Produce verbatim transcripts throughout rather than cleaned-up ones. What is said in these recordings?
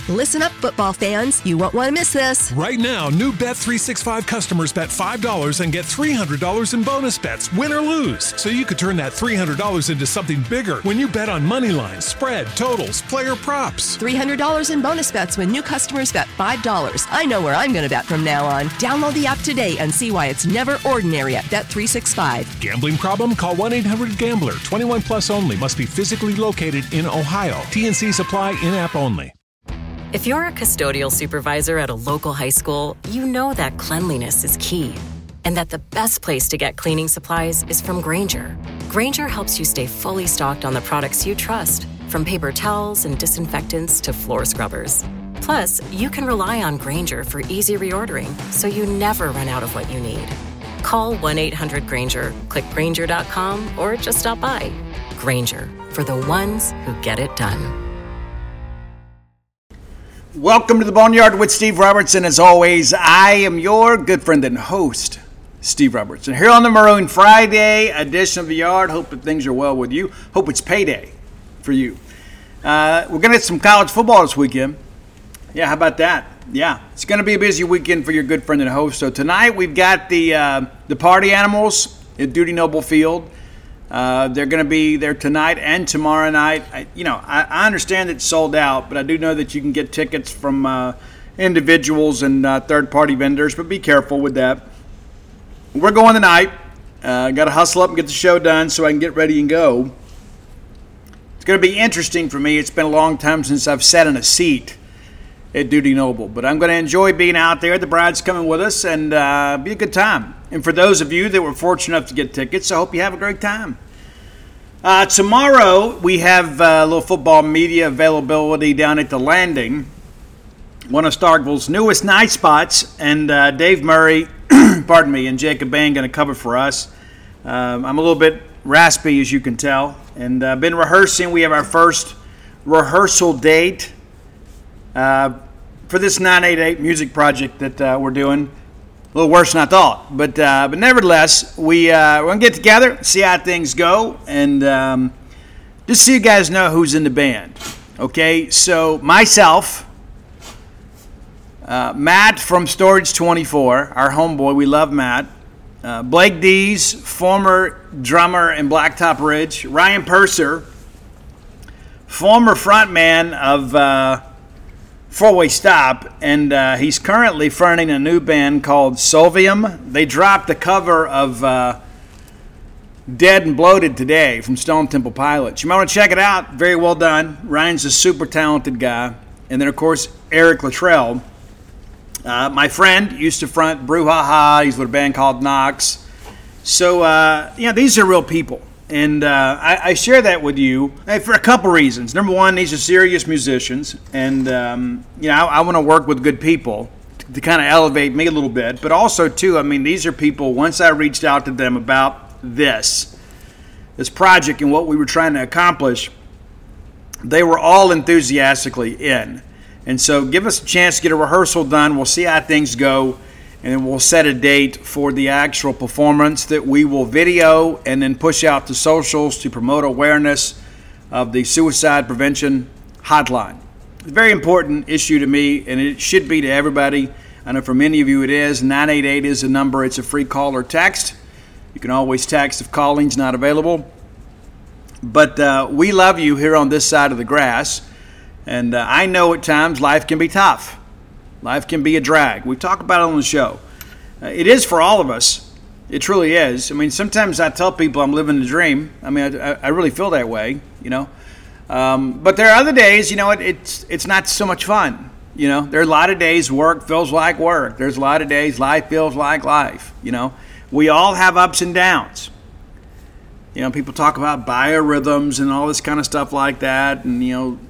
Listen up, football fans. You won't want to miss this. Right now, new Bet three sixty-five customers bet five dollars and get three hundred dollars in bonus bets, win or lose. So you could turn that three hundred dollars into something bigger when you bet on money lines, spread, totals, player props. three hundred dollars in bonus bets when new customers bet five dollars. I know where I'm going to bet from now on. Download the app today and see why it's never ordinary at Bet three sixty-five. Gambling problem? Call one eight hundred gambler. twenty-one plus only. Must be physically located in Ohio. T N Cs apply. In-app only. If you're a custodial supervisor at a local high school, you know that cleanliness is key and that the best place to get cleaning supplies is from Grainger. Grainger helps you stay fully stocked on the products you trust, from paper towels and disinfectants to floor scrubbers. Plus, you can rely on Grainger for easy reordering, so you never run out of what you need. Call one eight hundred Grainger, click Grainger dot com, or just stop by. Grainger, for the ones who get it done. Welcome to the Boneyard with Steve Robertson. As always, I am your good friend and host, Steve Robertson. Here on the Maroon Friday edition of the Yard. Hope that things are well with you. Hope it's payday for you. Uh, we're going to get some college football this weekend. Yeah, how about that? Yeah, it's going to be a busy weekend for your good friend and host. So tonight we've got the uh, the Party Animals at Dudy Noble Field. Uh, they're going to be there tonight and tomorrow night. I, you know, I, I understand it's sold out, but I do know that you can get tickets from uh, individuals and uh, third-party vendors, but be careful with that. We're going tonight. Uh, got to hustle up and get the show done so I can get ready and go. It's going to be interesting for me. It's been a long time since I've sat in a seat at Dudy Noble, but I'm going to enjoy being out there. The bride's coming with us, and uh, be a good time. And for those of you that were fortunate enough to get tickets, I hope you have a great time. Uh, tomorrow, we have uh, a little football media availability down at the Landing, one of Starkville's newest night spots, and uh, Dave Murray, pardon me, and Jacob Bain going to cover for us. Um, I'm a little bit raspy, as you can tell, and I've uh, been rehearsing. We have our first rehearsal date uh, for this nine eighty-eight music project that uh, we're doing. A little worse than I thought, but uh, but nevertheless, we uh, we're gonna get together, see how things go, and um, just so you guys know who's in the band. Okay, so myself, uh, Matt from Storage twenty-four, our homeboy, we love Matt. Uh, Blake Dees, former drummer in Blacktop Ridge. Ryan Purser, former frontman of Uh, Four-Way Stop, and uh, he's currently fronting a new band called Solvium. They dropped a cover of uh, Dead and Bloated today from Stone Temple Pilots. You might want to check it out. Very well done. Ryan's a super talented guy. And then, of course, Eric Luttrell, uh, my friend, used to front Brouhaha. He's with a band called Knox. So, uh, you know, these are real people. And uh, I, I share that with you for a couple reasons. Number one, these are serious musicians, and um, you know I, I want to work with good people to, to kind of elevate me a little bit. But also, too, I mean, these are people. Once I reached out to them about this, this project and what we were trying to accomplish, they were all enthusiastically in. And so, give us a chance to get a rehearsal done. We'll see how things go. And then we'll set a date for the actual performance that we will video and then push out to socials to promote awareness of the suicide prevention hotline. It's a very important issue to me, and it should be to everybody. I know for many of you it is. nine eight eight is the number. It's a free call or text. You can always text if calling's not available. But uh, we love you here on this side of the grass. And uh, I know at times life can be tough. Life can be a drag. We talk about it on the show. Uh, it is for all of us. It truly is. I mean, sometimes I tell people I'm living the dream. I mean, I, I really feel that way, you know. Um, but there are other days, you know, it, it's it's not so much fun. You know, there are a lot of days work feels like work. There's a lot of days life feels like life, you know. We all have ups and downs. You know, people talk about biorhythms and all this kind of stuff like that, and, you know,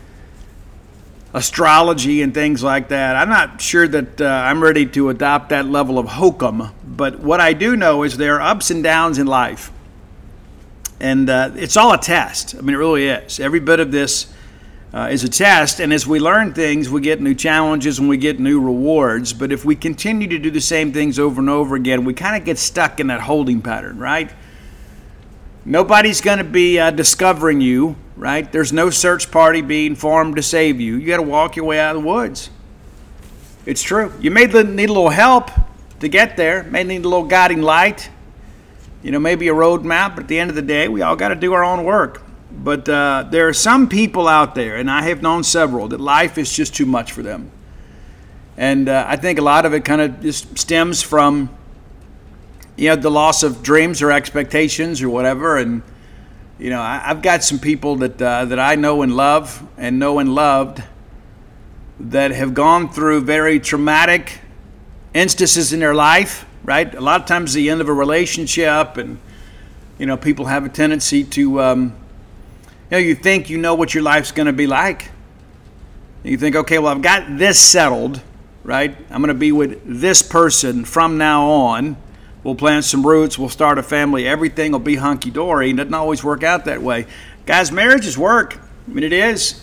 astrology and things like that. I'm not sure that uh, I'm ready to adopt that level of hokum, but what I do know is there are ups and downs in life, and uh, it's all a test. I mean, it really is. Every bit of this uh, is a test, and as we learn things, we get new challenges and we get new rewards, but if we continue to do the same things over and over again, we kind of get stuck in that holding pattern, right? Nobody's going to be uh, discovering you right? There's no search party being formed to save you. You got to walk your way out of the woods. It's true. You may need a little help to get there. May need a little guiding light. You know, maybe a road map. But at the end of the day, we all got to do our own work. But uh, there are some people out there, and I have known several, that life is just too much for them. And uh, I think a lot of it kind of just stems from, you know, the loss of dreams or expectations or whatever. And, you know, I, I've got some people that uh, that I know and love and know and loved that have gone through very traumatic instances in their life, right? A lot of times the end of a relationship, and, you know, people have a tendency to, um, you know, you think you know what your life's going to be like. You think, okay, well, I've got this settled, right? I'm going to be with this person from now on. We'll plant some roots. We'll start a family. Everything will be hunky-dory. It doesn't always work out that way. Guys, marriage is work. I mean, it is.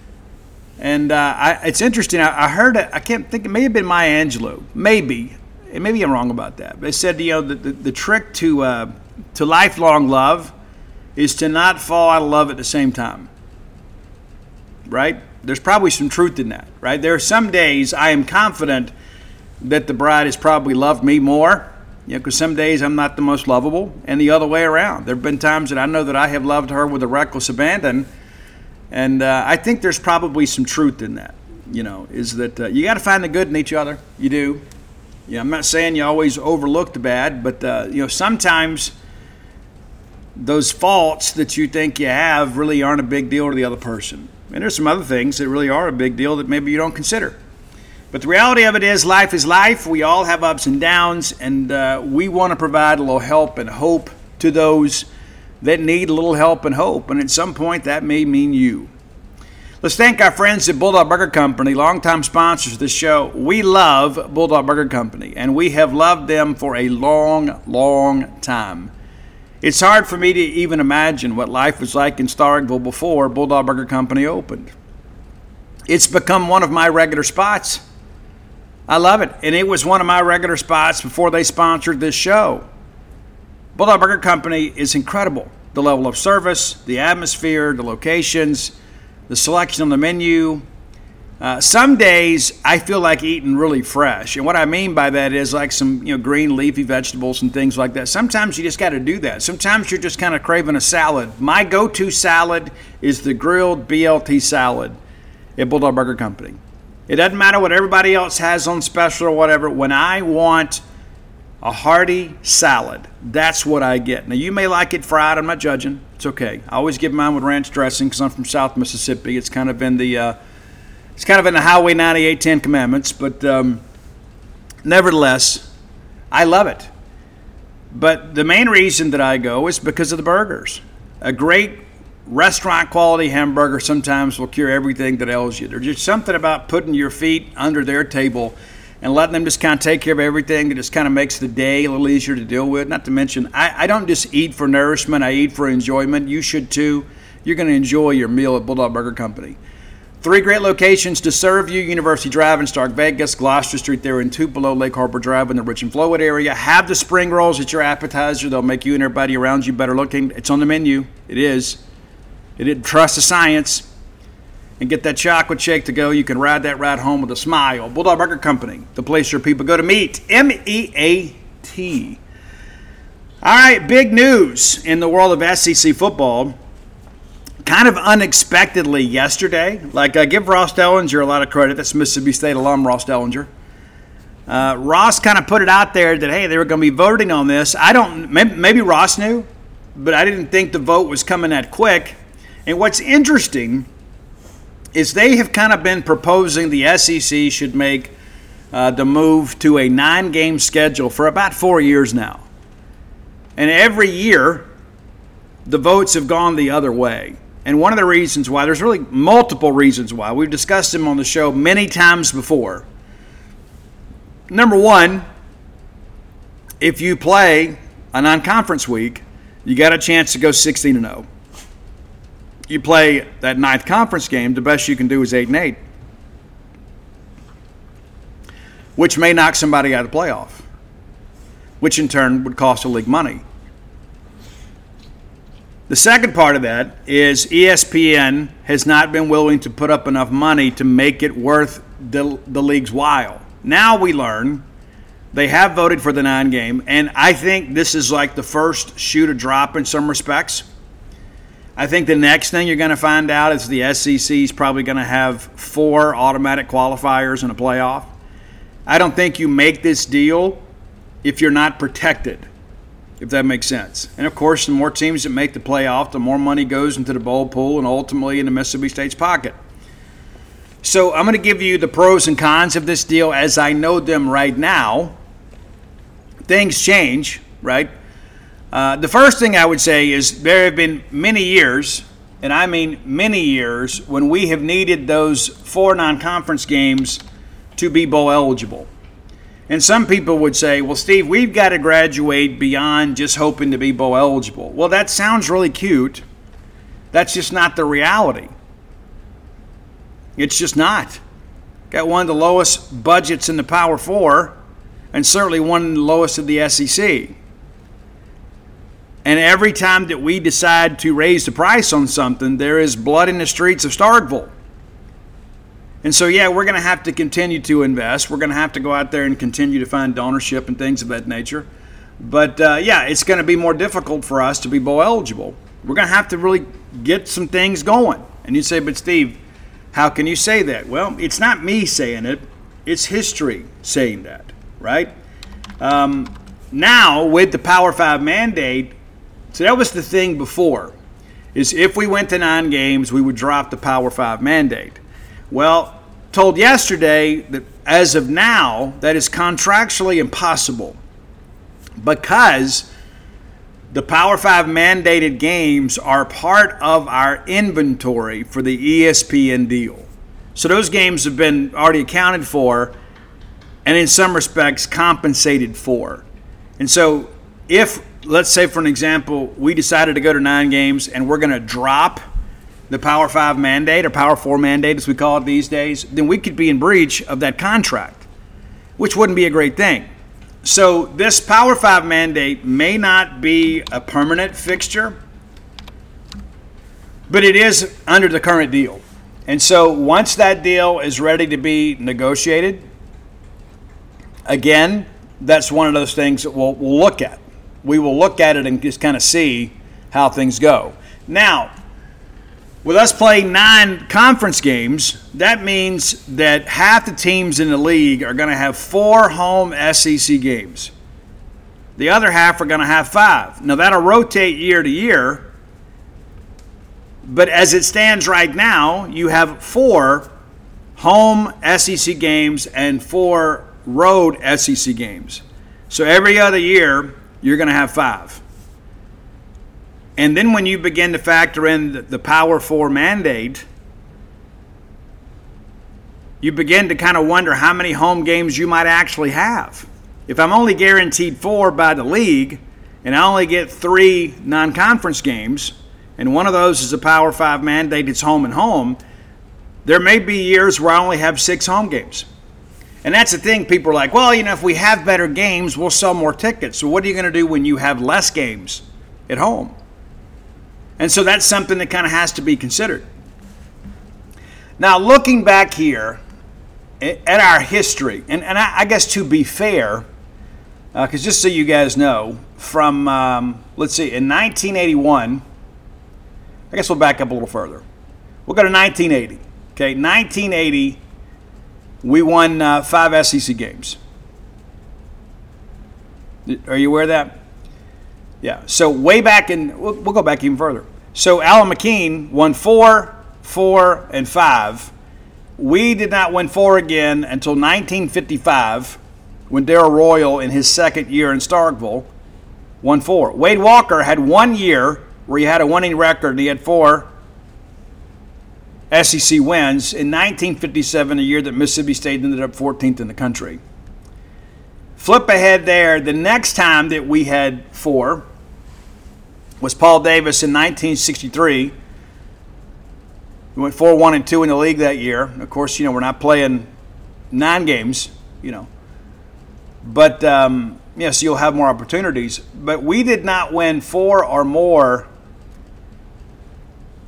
And uh, I, it's interesting. I, I heard it. I can't think. It may have been Maya Angelou. Maybe. And maybe I'm wrong about that. But they said, you know, the, the, the trick to uh, to lifelong love is to not fall out of love at the same time. Right? There's probably some truth in that. Right? There are some days I am confident that the bride has probably loved me more. You know, because some days I'm not the most lovable, and the other way around. There have been times that I know that I have loved her with a reckless abandon. And uh, I think there's probably some truth in that, you know, is that uh, you got to find the good in each other. You do. You know, I'm not saying you always overlook the bad, but, uh, you know, sometimes those faults that you think you have really aren't a big deal to the other person. And there's some other things that really are a big deal that maybe you don't consider. But the reality of it is life is life. We all have ups and downs, and uh, we want to provide a little help and hope to those that need a little help and hope, and at some point that may mean you. Let's thank our friends at Bulldog Burger Company, longtime sponsors of this show. We love Bulldog Burger Company, and we have loved them for a long, long time. It's hard for me to even imagine what life was like in Starkville before Bulldog Burger Company opened. It's become one of my regular spots. I love it, and it was one of my regular spots before they sponsored this show. Bulldog Burger Company is incredible. The level of service, the atmosphere, the locations, the selection on the menu. Uh, some days I feel like eating really fresh. And what I mean by that is like some, you know, green leafy vegetables and things like that. Sometimes you just got to do that. Sometimes you're just kind of craving a salad. My go-to salad is the grilled B L T salad at Bulldog Burger Company. It doesn't matter what everybody else has on special or whatever. When I want a hearty salad, that's what I get. Now, you may like it fried. I'm not judging. It's okay. I always give mine with ranch dressing because I'm from South Mississippi. It's kind of in the uh, it's kind of in the Highway ninety-eight Ten Commandments. But um, nevertheless, I love it. But the main reason that I go is because of the burgers. A great restaurant quality hamburger sometimes will cure everything that ails you. There's just something about putting your feet under their table and letting them just kind of take care of everything that just kind of makes the day a little easier to deal with. Not to mention, I, I don't just eat for nourishment. I eat for enjoyment. You should too. You're going to enjoy your meal at Bulldog Burger Company. Three great locations to serve you: University Drive in Stark Vegas, Gloucester Street there in Tupelo, Lake Harbor Drive in the Rich and Flowwood area. Have the spring rolls at your appetizer. They'll make you and everybody around you better looking. It's on the menu. It is. It didn't trust the science. And get that chocolate shake to go. You can ride that ride home with a smile. Bulldog Burger Company, the place where people go to meet. M E A T. All right, big news in the world of S E C football. Kind of unexpectedly yesterday. Like, uh, give Ross Dellinger a lot of credit. That's Mississippi State alum Ross Dellinger. Uh, Ross kind of put it out there that, hey, they were going to be voting on this. I don't, maybe, maybe Ross knew, but I didn't think the vote was coming that quick. And what's interesting is they have kind of been proposing the S E C should make uh, the move to a nine-game schedule for about four years now. And every year, the votes have gone the other way. And one of the reasons why, there's really multiple reasons why. We've discussed them on the show many times before. Number one, if you play a non-conference week, you got a chance to go sixteen and oh. You play that ninth conference game, the best you can do is eight and eight, which may knock somebody out of the playoff, which in turn would cost the league money. The second part of that is E S P N has not been willing to put up enough money to make it worth the, the league's while. Now we learn they have voted for the nine game, and I think this is like the first shoe to drop in some respects. I think the next thing you're going to find out is the S E C is probably going to have four automatic qualifiers in a playoff. I don't think you make this deal if you're not protected, if that makes sense. And, of course, the more teams that make the playoff, the more money goes into the bowl pool and ultimately into Mississippi State's pocket. So I'm going to give you the pros and cons of this deal as I know them right now. Things change, right? Uh, the first thing I would say is there have been many years, and I mean many years, when we have needed those four non-conference games to be bowl eligible. And some people would say, well, Steve, we've got to graduate beyond just hoping to be bowl eligible. Well, that sounds really cute. That's just not the reality. It's just not. Got one of the lowest budgets in the Power Four, and certainly one of the lowest of the S E C. And every time that we decide to raise the price on something, there is blood in the streets of Starkville. And so, yeah, we're going to have to continue to invest. We're going to have to go out there and continue to find donorship and things of that nature. But, uh, yeah, it's going to be more difficult for us to be bowl eligible. We're going to have to really get some things going. And you say, but, Steve, how can you say that? Well, it's not me saying it. It's history saying that, right? Um, now, with the Power Five mandate, so that was the thing before, is if we went to nine games, we would drop the Power Five mandate. Well, told yesterday that as of now, that is contractually impossible because the Power Five mandated games are part of our inventory for the E S P N deal. So those games have been already accounted for and in some respects compensated for. And so if, let's say for an example, we decided to go to nine games and we're going to drop the Power Five mandate or Power Four mandate as we call it these days, then we could be in breach of that contract, which wouldn't be a great thing. So this Power Five mandate may not be a permanent fixture, but it is under the current deal. And so once that deal is ready to be negotiated, again, that's one of those things that we'll, we'll look at. We will look at it and just kind of see how things go. Now, with us playing nine conference games, that means that half the teams in the league are going to have four home S E C games. The other half are going to have five. Now, that'll rotate year to year, but as it stands right now, you have four home S E C games and four road S E C games. So every other year, you're going to have five. And then when you begin to factor in the, the Power Four mandate, you begin to kind of wonder how many home games you might actually have. If I'm only guaranteed four by the league, and I only get three non-conference games, and one of those is a Power Five mandate, it's home and home, there may be years where I only have six home games. And that's the thing, people are like, well, you know, if we have better games, we'll sell more tickets. So what are you going to do when you have less games at home? And so that's something that kind of has to be considered. Now, looking back here at our history, and, and I, I guess to be fair, because uh, just so you guys know, from, um, let's see, in nineteen eighty-one, I guess we'll back up a little further. We'll go to nineteen eighty. Okay, nineteen eighty, we won uh, five S E C games. Are you aware of that? Yeah, so way back in, we'll, we'll go back even further. So Alan McKean won four, four, and five. We did not win four again until nineteen fifty-five when Darrell Royal, in his second year in Starkville, won four. Wade Walker had one year where he had a winning record and he had four S E C wins. In nineteen fifty-seven, a year that Mississippi State ended up fourteenth in the country. Flip ahead there, the next time that we had four was Paul Davis in nineteen sixty-three. We went four one and two in the league that year. Of course, you know, we're not playing nine games, you know. But, um, yes, you'll have more opportunities. But we did not win four or more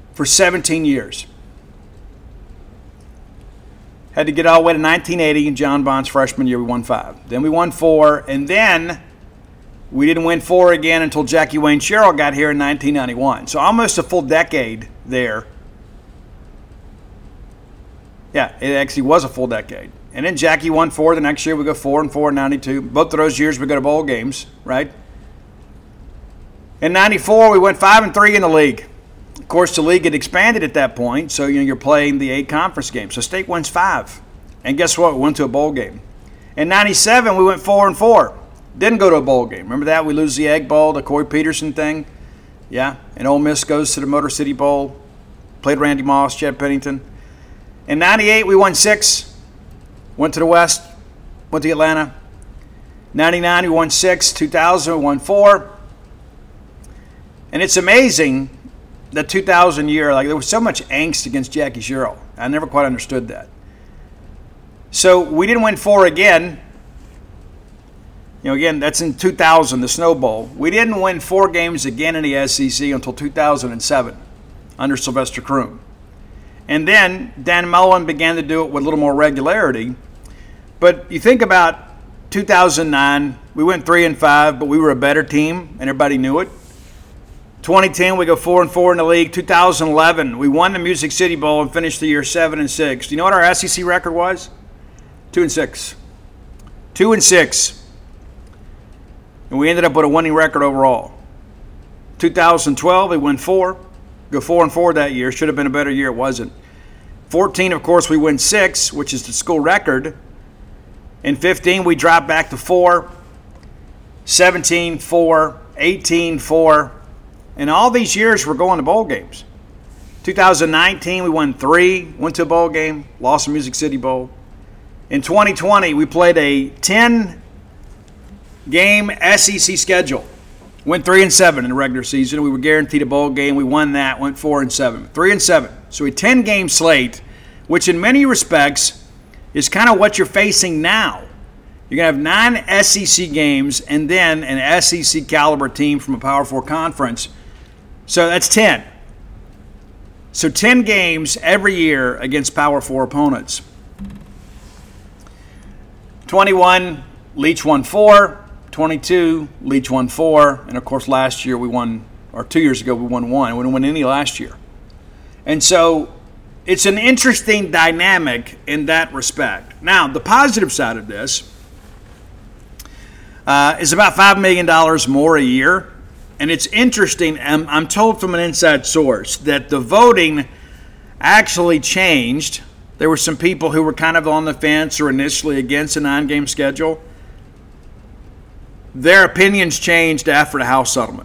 for seventeen years. Had to get all the way to nineteen eighty, in John Bond's freshman year, we won five. Then we won four, and then we didn't win four again until Jackie Wayne Sherrill got here in nineteen ninety-one. So almost a full decade there. Yeah, it actually was a full decade. And then Jackie won four. The next year we go four and four in ninety-two. Both of those years we go to bowl games, right? In ninety-four, we went five and three in the league. Of course, the league had expanded at that point, so you know, you're playing the eight conference games. So State wins five. And guess what? We went to a bowl game. In ninety-seven, we went four and four. Didn't go to a bowl game. Remember that? We lose the Egg Bowl, the Corey Peterson thing. Yeah. And Ole Miss goes to the Motor City Bowl. Played Randy Moss, Chad Pennington. In ninety-eight, we won six. Went to the West. Went to Atlanta. ninety-nine, we won six. two thousand, we won four. And it's amazing that two thousand year, like there was so much angst against Jackie Sherrill. I never quite understood that. So we didn't win four again. You know, again, that's in two thousand, the Snow Bowl. We didn't win four games again in the S E C until two thousand seven under Sylvester Croom. And then Dan Mullen began to do it with a little more regularity. But you think about two thousand nine, we went three and five, but we were a better team, and everybody knew it. twenty ten, we go four and four in the league. two thousand eleven, we won the Music City Bowl and finished the year seven and six. Do you know what our S E C record was? Two and six. Two and six. And we ended up with a winning record overall. two thousand twelve, we win four. Go four and four that year. Should have been a better year. It wasn't. fourteen, of course, we win six, which is the school record. In fifteen, we drop back to four. seventeen, four. eighteen, four. And all these years, we're going to bowl games. two thousand nineteen, we won three, went to a bowl game, lost the Music City Bowl. In twenty twenty, we played a ten-game S E C schedule. Went three and seven in the regular season. We were guaranteed a bowl game. We won that, went four and seven. Three and seven. So a ten-game slate, which in many respects is kind of what you're facing now. You're going to have nine S E C games and then an S E C caliber team from a Power Four conference. So that's ten. So ten games every year against Power Four opponents. twenty-one, Leach won four. twenty-two, Leach won four. And, of course, last year we won, or two years ago we won one. We didn't win any last year. And so it's an interesting dynamic in that respect. Now, the positive side of this uh, is about five million dollars more a year. And it's interesting, I'm, I'm told from an inside source that the voting actually changed. There were some people who were kind of on the fence or initially against a nine-game schedule. Their opinions changed after the House settlement.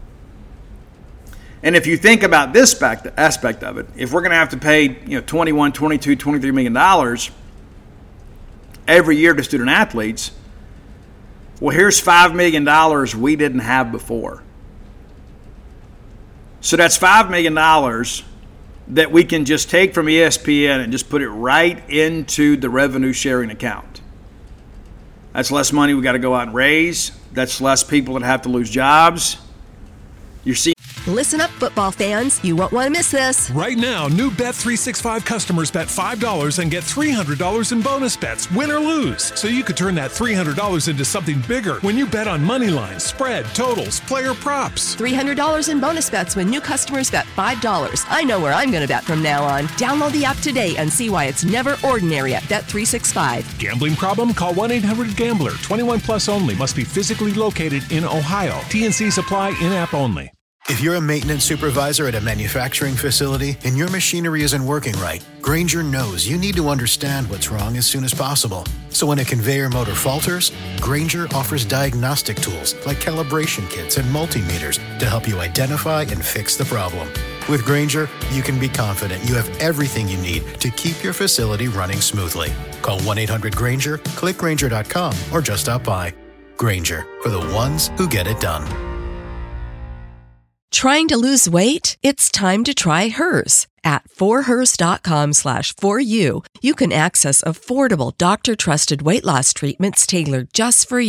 And if you think about this aspect of it, if we're going to have to pay you know, twenty-one, twenty-two, twenty-three million dollars every year to student athletes, well, here's five million dollars we didn't have before. So that's five million dollars that we can just take from E S P N and just put it right into the revenue sharing account. That's less money we got to go out and raise. That's less people that have to lose jobs. You see. Listen up, football fans. You won't want to miss this. Right now, new Bet three sixty-five customers bet five dollars and get three hundred dollars in bonus bets, win or lose. So you could turn that three hundred dollars into something bigger when you bet on money lines, spread, totals, player props. three hundred dollars in bonus bets when new customers bet five dollars. I know where I'm going to bet from now on. Download the app today and see why it's never ordinary at Bet three sixty-five. Gambling problem? Call one eight hundred gambler. twenty-one plus only. Must be physically located in Ohio. T and C's apply. In-app only. If you're a maintenance supervisor at a manufacturing facility and your machinery isn't working right, Grainger knows you need to understand what's wrong as soon as possible. So when a conveyor motor falters, Grainger offers diagnostic tools like calibration kits and multimeters to help you identify and fix the problem. With Grainger, you can be confident you have everything you need to keep your facility running smoothly. Call one eight hundred Grainger, click Grainger dot com, or just stop by. Grainger, for the ones who get it done. Trying to lose weight? It's time to try Hers. At forhers.com slash for you, you can access affordable doctor-trusted weight loss treatments tailored just for you.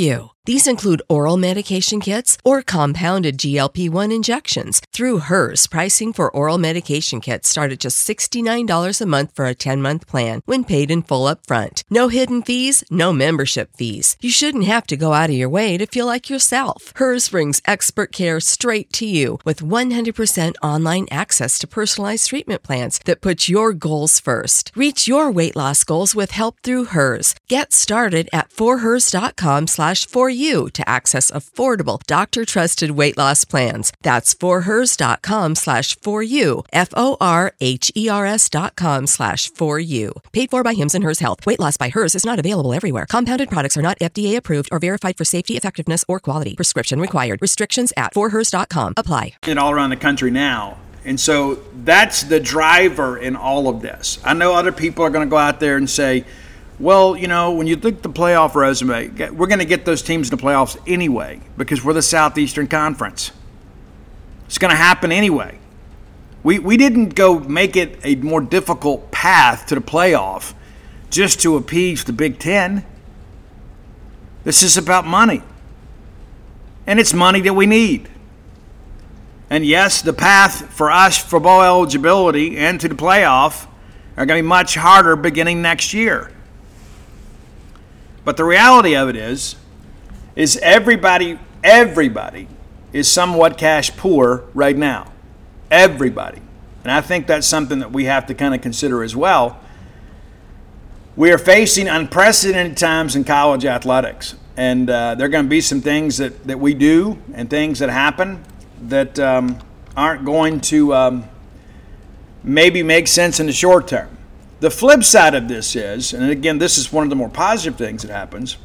These include oral medication kits or compounded G L P one injections. Through Hers, pricing for oral medication kits start at just sixty-nine dollars a month for a ten-month plan when paid in full upfront. No hidden fees, no membership fees. You shouldn't have to go out of your way to feel like yourself. Hers brings expert care straight to you with one hundred percent online access to personalized treatment plans that put your goals first. Reach your weight loss goals with help through Hers. Get started at forhers.com slash for you to access affordable, doctor-trusted weight loss plans. That's forhers.com slash for you, F-O-R-H-E-R-S dot com slash for you. Paid for by Hims and Hers Health. Weight loss by Hers is not available everywhere. Compounded products are not F D A approved or verified for safety, effectiveness, or quality. Prescription required. Restrictions at for hers dot com apply. And all around the country now. And so that's the driver in all of this. I know other people are going to go out there and say, well, you know, when you look at the playoff resume, we're going to get those teams in the playoffs anyway because we're the Southeastern Conference. It's going to happen anyway. We we didn't go make it a more difficult path to the playoff just to appease the Big Ten. This is about money. And it's money that we need. And yes, the path for us for bowl eligibility and to the playoff are going to be much harder beginning next year. But the reality of it is, is everybody, everybody is somewhat cash poor right now. Everybody. And I think that's something that we have to kind of consider as well. We are facing unprecedented times in college athletics. And uh, there are going to be some things that, that we do and things that happen that um, aren't going to um, maybe make sense in the short term. The flip side of this is, and again, this is one of the more positive things that happens,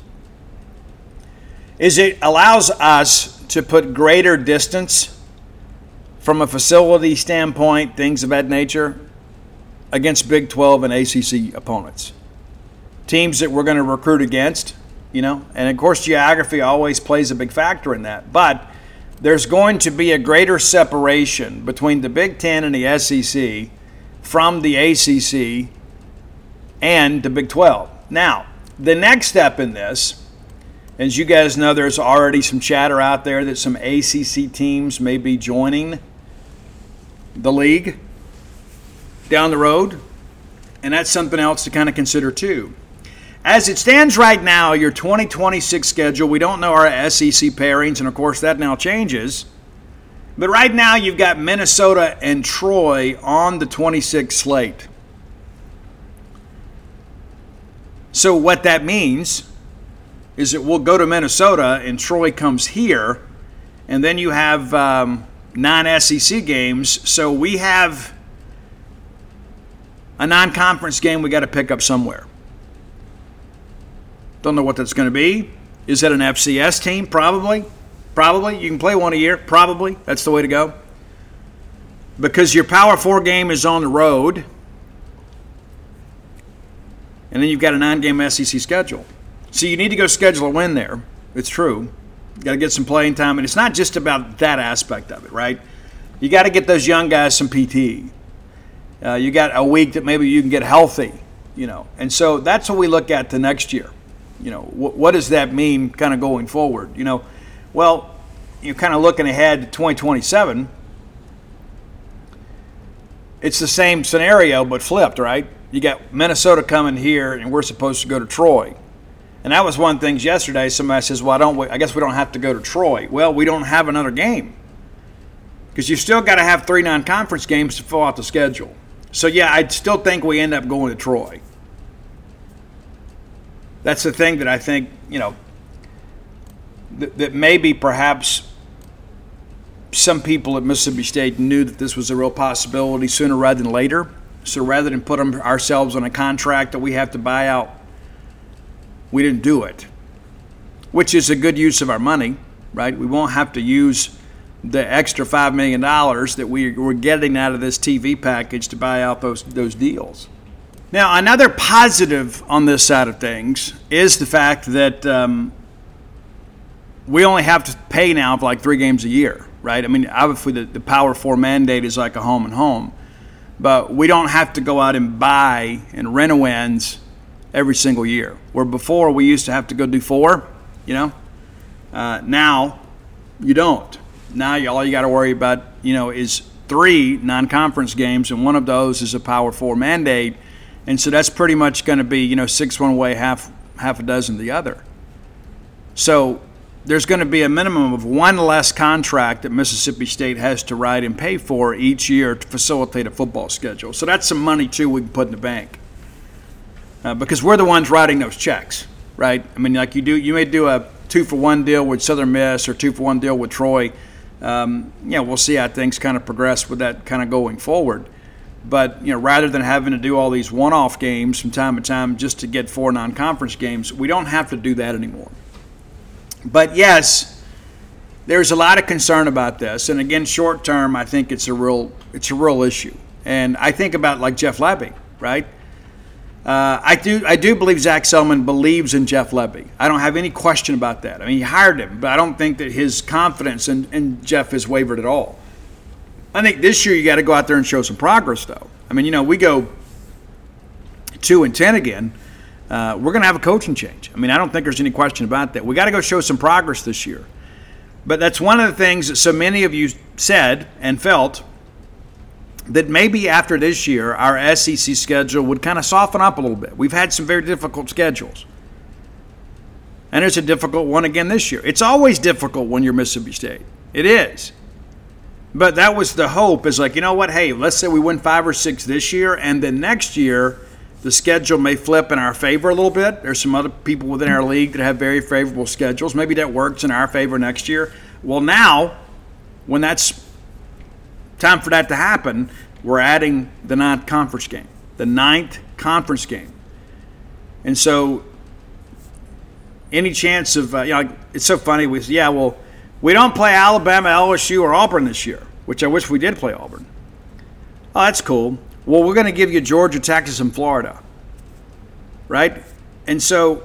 is it allows us to put greater distance from a facility standpoint, things of that nature, against Big twelve and A C C opponents. Teams that we're going to recruit against, you know, and of course geography always plays a big factor in that, but there's going to be a greater separation between the Big Ten and the S E C from the A C C and the Big twelve. Now, the next step in this, as you guys know, there's already some chatter out there that some A C C teams may be joining the league down the road, and that's something else to kind of consider too. As it stands right now, your twenty twenty-six schedule, we don't know our S E C pairings, and of course that now changes. But right now you've got Minnesota and Troy on the twenty-six slate. So what that means is that we'll go to Minnesota and Troy comes here, and then you have um, nine S E C games. So we have a non-conference game we got to pick up somewhere. Don't know what that's going to be. Is that an F C S team? Probably. Probably. You can play one a year. Probably. That's the way to go. Because your Power Four game is on the road. And then you've got a nine-game S E C schedule. So you need to go schedule a win there. It's true. You got to get some playing time. And it's not just about that aspect of it, right? You got to get those young guys some P T. Uh, you got a week that maybe you can get healthy, you know. And so that's what we look at the next year. You know, what, what does that mean kind of going forward? You know, well, you're kind of looking ahead to twenty twenty-seven. It's the same scenario but flipped, right? You got Minnesota coming here, and we're supposed to go to Troy. And that was one of the things yesterday. Somebody says, well, I, don't, I guess we don't have to go to Troy. Well, we don't have another game because you still got to have three non-conference games to fill out the schedule. So, yeah, I still think we end up going to Troy. That's the thing that I think, you know, that, that maybe perhaps some people at Mississippi State knew that this was a real possibility sooner rather than later. So rather than put them, ourselves on a contract that we have to buy out, we didn't do it, which is a good use of our money, right? We won't have to use the extra five million dollars that we, we're getting out of this T V package to buy out those those deals. Now, another positive on this side of things is the fact that um, we only have to pay now for like three games a year, right? I mean, obviously the, the Power Four mandate is like a home and home, but we don't have to go out and buy and rent-a-wins every single year. Where before we used to have to go do four, you know? Uh, now, you don't. Now, you, all you got to worry about, you know, is three non-conference games, and one of those is a Power Four mandate, and so that's pretty much going to be, you know, six one way, half half a dozen the other. So there's going to be a minimum of one less contract that Mississippi State has to write and pay for each year to facilitate a football schedule. So that's some money, too, we can put in the bank. Uh, because we're the ones writing those checks, right? I mean, like you do, you may do a two-for-one deal with Southern Miss or two-for-one deal with Troy. Um, you know, we'll see how things kind of progress with that kind of going forward. But, you know, rather than having to do all these one-off games from time to time just to get four non-conference games, we don't have to do that anymore. But, yes, there's a lot of concern about this. And, again, short term, I think it's a real it's a real issue. And I think about, like, Jeff Lebby, right? Uh, I do I do believe Zach Selman believes in Jeff Lebby. I don't have any question about that. I mean, he hired him, but I don't think that his confidence in, in Jeff has wavered at all. I think this year you got to go out there and show some progress, though. I mean, you know, we go two and ten again. Uh, we're going to have a coaching change. I mean, I don't think there's any question about that. We got to go show some progress this year. But that's one of the things that so many of you said and felt, that maybe after this year, our S E C schedule would kind of soften up a little bit. We've had some very difficult schedules. And it's a difficult one again this year. It's always difficult when you're Mississippi State. It is. But that was the hope, is like, you know what, hey, let's say we win five or six this year, and then next year the schedule may flip in our favor a little bit. There's some other people within our league that have very favorable schedules. Maybe that works in our favor next year. Well, now, when that's time for that to happen, we're adding the ninth conference game, the ninth conference game. And so any chance of, uh, you know, it's so funny. We say, yeah, well, we don't play Alabama, L S U, or Auburn this year, which I wish we did play Auburn. Oh, that's cool. Well, we're going to give you Georgia, Texas, and Florida, right? And so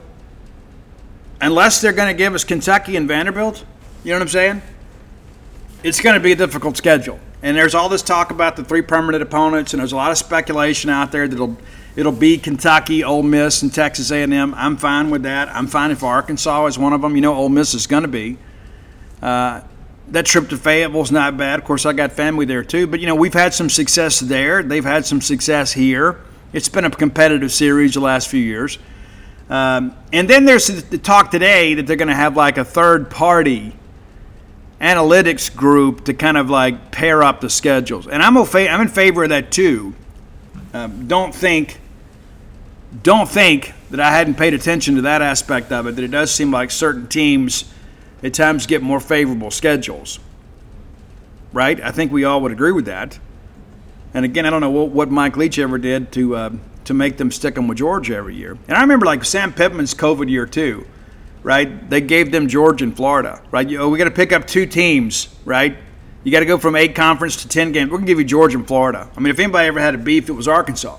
unless they're going to give us Kentucky and Vanderbilt, you know what I'm saying? It's going to be a difficult schedule. And there's all this talk about the three permanent opponents, and there's a lot of speculation out there that it'll, it'll be Kentucky, Ole Miss, and Texas A and M. I'm fine with that. I'm fine if Arkansas is one of them. You know Ole Miss is going to be. Uh, that trip to Fayetteville is not bad. Of course, I got family there too. But, you know, we've had some success there. They've had some success here. It's been a competitive series the last few years. Um, and then there's the talk today that they're going to have like a third-party analytics group to kind of like pair up the schedules, and I'm okay, I'm in favor of that too. Um, don't think, don't think that I hadn't paid attention to that aspect of it. That it does seem like certain teams at times get more favorable schedules, right? I think we all would agree with that. And again, I don't know what, what Mike Leach ever did to uh, to make them stick them with Georgia every year. And I remember like Sam Pittman's COVID year too. Right? They gave them Georgia and Florida, right? You know, we got to pick up two teams, right? You got to go from eight conference to ten games. We're going to give you Georgia and Florida. I mean, if anybody ever had a beef, it was Arkansas.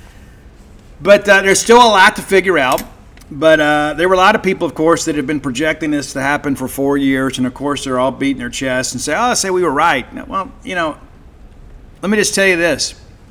But uh, there's still a lot to figure out. But uh, there were a lot of people, of course, that have been projecting this to happen for four years. And, of course, they're all beating their chests and say, oh, I say we were right. Now, well, you know, let me just tell you this.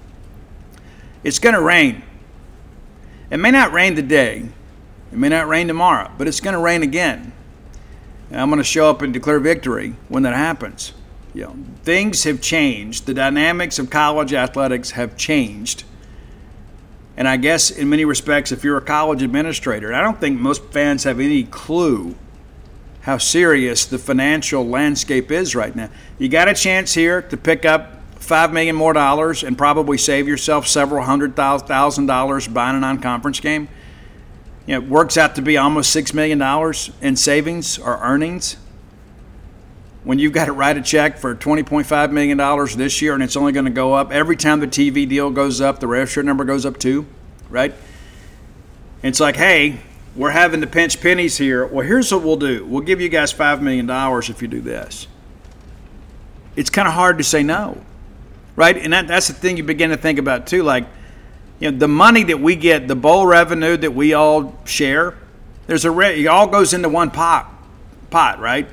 It's going to rain. It may not rain today. It may not rain tomorrow, but it's going to rain again. And I'm going to show up and declare victory when that happens. You know, things have changed. The dynamics of college athletics have changed. And I guess in many respects, if you're a college administrator, and I don't think most fans have any clue how serious the financial landscape is right now. You got a chance here to pick up five million dollars more dollars and probably save yourself several hundred thousand dollars buying a non-conference game. You know, it works out to be almost six million dollars in savings or earnings when you've got to write a check for twenty point five million dollars this year, and it's only going to go up. Every time the T V deal goes up, the rev share number goes up too, right? It's like, hey, we're having to pinch pennies here. Well, here's what we'll do. We'll give you guys five million dollars if you do this. It's kind of hard to say no, right? And that, that's the thing you begin to think about too, like, you know, the money that we get, the bowl revenue that we all share, there's a re- it all goes into one pot, pot, right?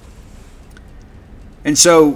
And so,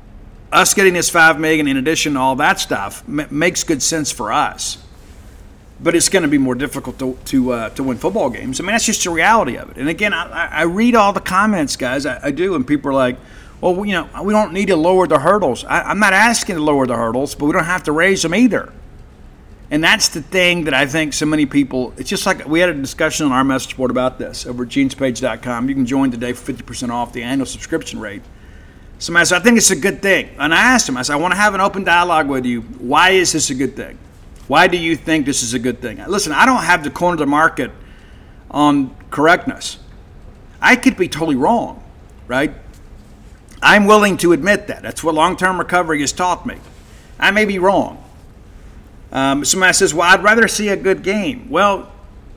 us getting this five million dollars in addition to all that stuff m- makes good sense for us. but it's going to be more difficult to to, uh, to win football games. I mean, that's just the reality of it. And again, I, I read all the comments, guys. I, I do, and people are like, well, you know, we don't need to lower the hurdles. I, I'm not asking to lower the hurdles, but we don't have to raise them either. And that's the thing that I think so many people, it's just like we had a discussion on our message board about this over at genes page dot com. You can join today for fifty percent off the annual subscription rate. Somebody said, I think it's a good thing. And I asked him, I said, I want to have an open dialogue with you. Why is this a good thing? Why do you think this is a good thing? Listen, I don't have to corner the market on correctness. I could be totally wrong, right? I'm willing to admit that. That's what long-term recovery has taught me. I may be wrong. Um, somebody says, well, I'd rather see a good game. Well,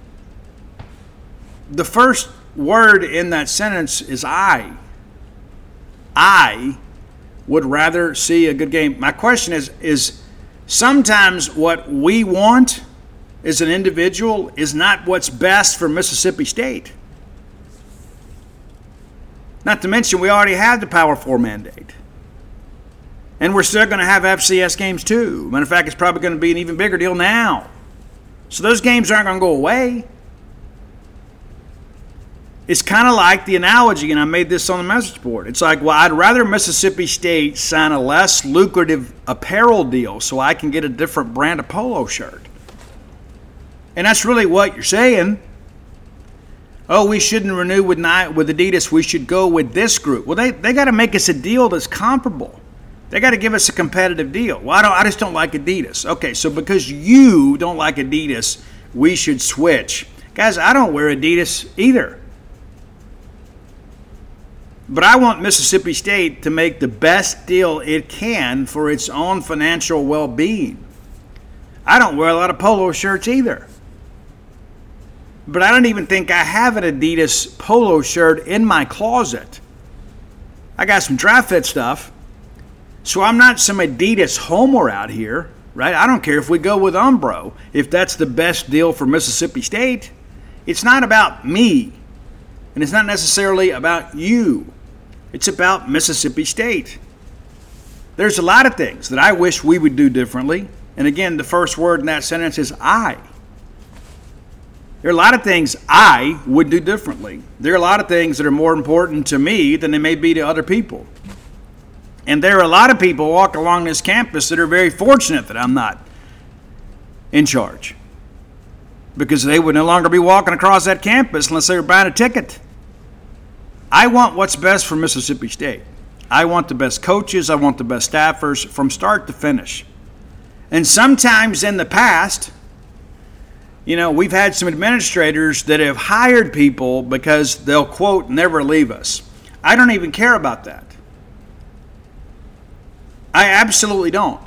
the first word in that sentence is I. I would rather see a good game. My question is, is sometimes what we want as an individual is not what's best for Mississippi State. Not to mention, we already have the Power Four mandate. And we're still going to have F C S games too. Matter of fact, it's probably going to be an even bigger deal now. So those games aren't going to go away. It's kind of like the analogy, and I made this on the message board. It's like, well, I'd rather Mississippi State sign a less lucrative apparel deal so I can get a different brand of polo shirt. And that's really what you're saying. Oh, we shouldn't renew with with Adidas. We should go with this group. Well, they, they got to make us a deal that's comparable. They got to give us a competitive deal. Well, I, don't, I just don't like Adidas. Okay, so because you don't like Adidas, we should switch. Guys, I don't wear Adidas either. But I want Mississippi State to make the best deal it can for its own financial well-being. I don't wear a lot of polo shirts either. But I don't even think I have an Adidas polo shirt in my closet. I got some draft fit stuff. So I'm not some Adidas homer out here, right? I don't care if we go with Umbro, if that's the best deal for Mississippi State. It's not about me, and it's not necessarily about you. It's about Mississippi State. There's a lot of things that I wish we would do differently. And again, the first word in that sentence is I. There are a lot of things I would do differently. There are a lot of things that are more important to me than they may be to other people. And there are a lot of people walking along this campus that are very fortunate that I'm not in charge, because they would no longer be walking across that campus unless they were buying a ticket. I want what's best for Mississippi State. I want the best coaches. I want the best staffers from start to finish. And sometimes in the past, you know, we've had some administrators that have hired people because they'll, quote, never leave us. I don't even care about that. I absolutely don't.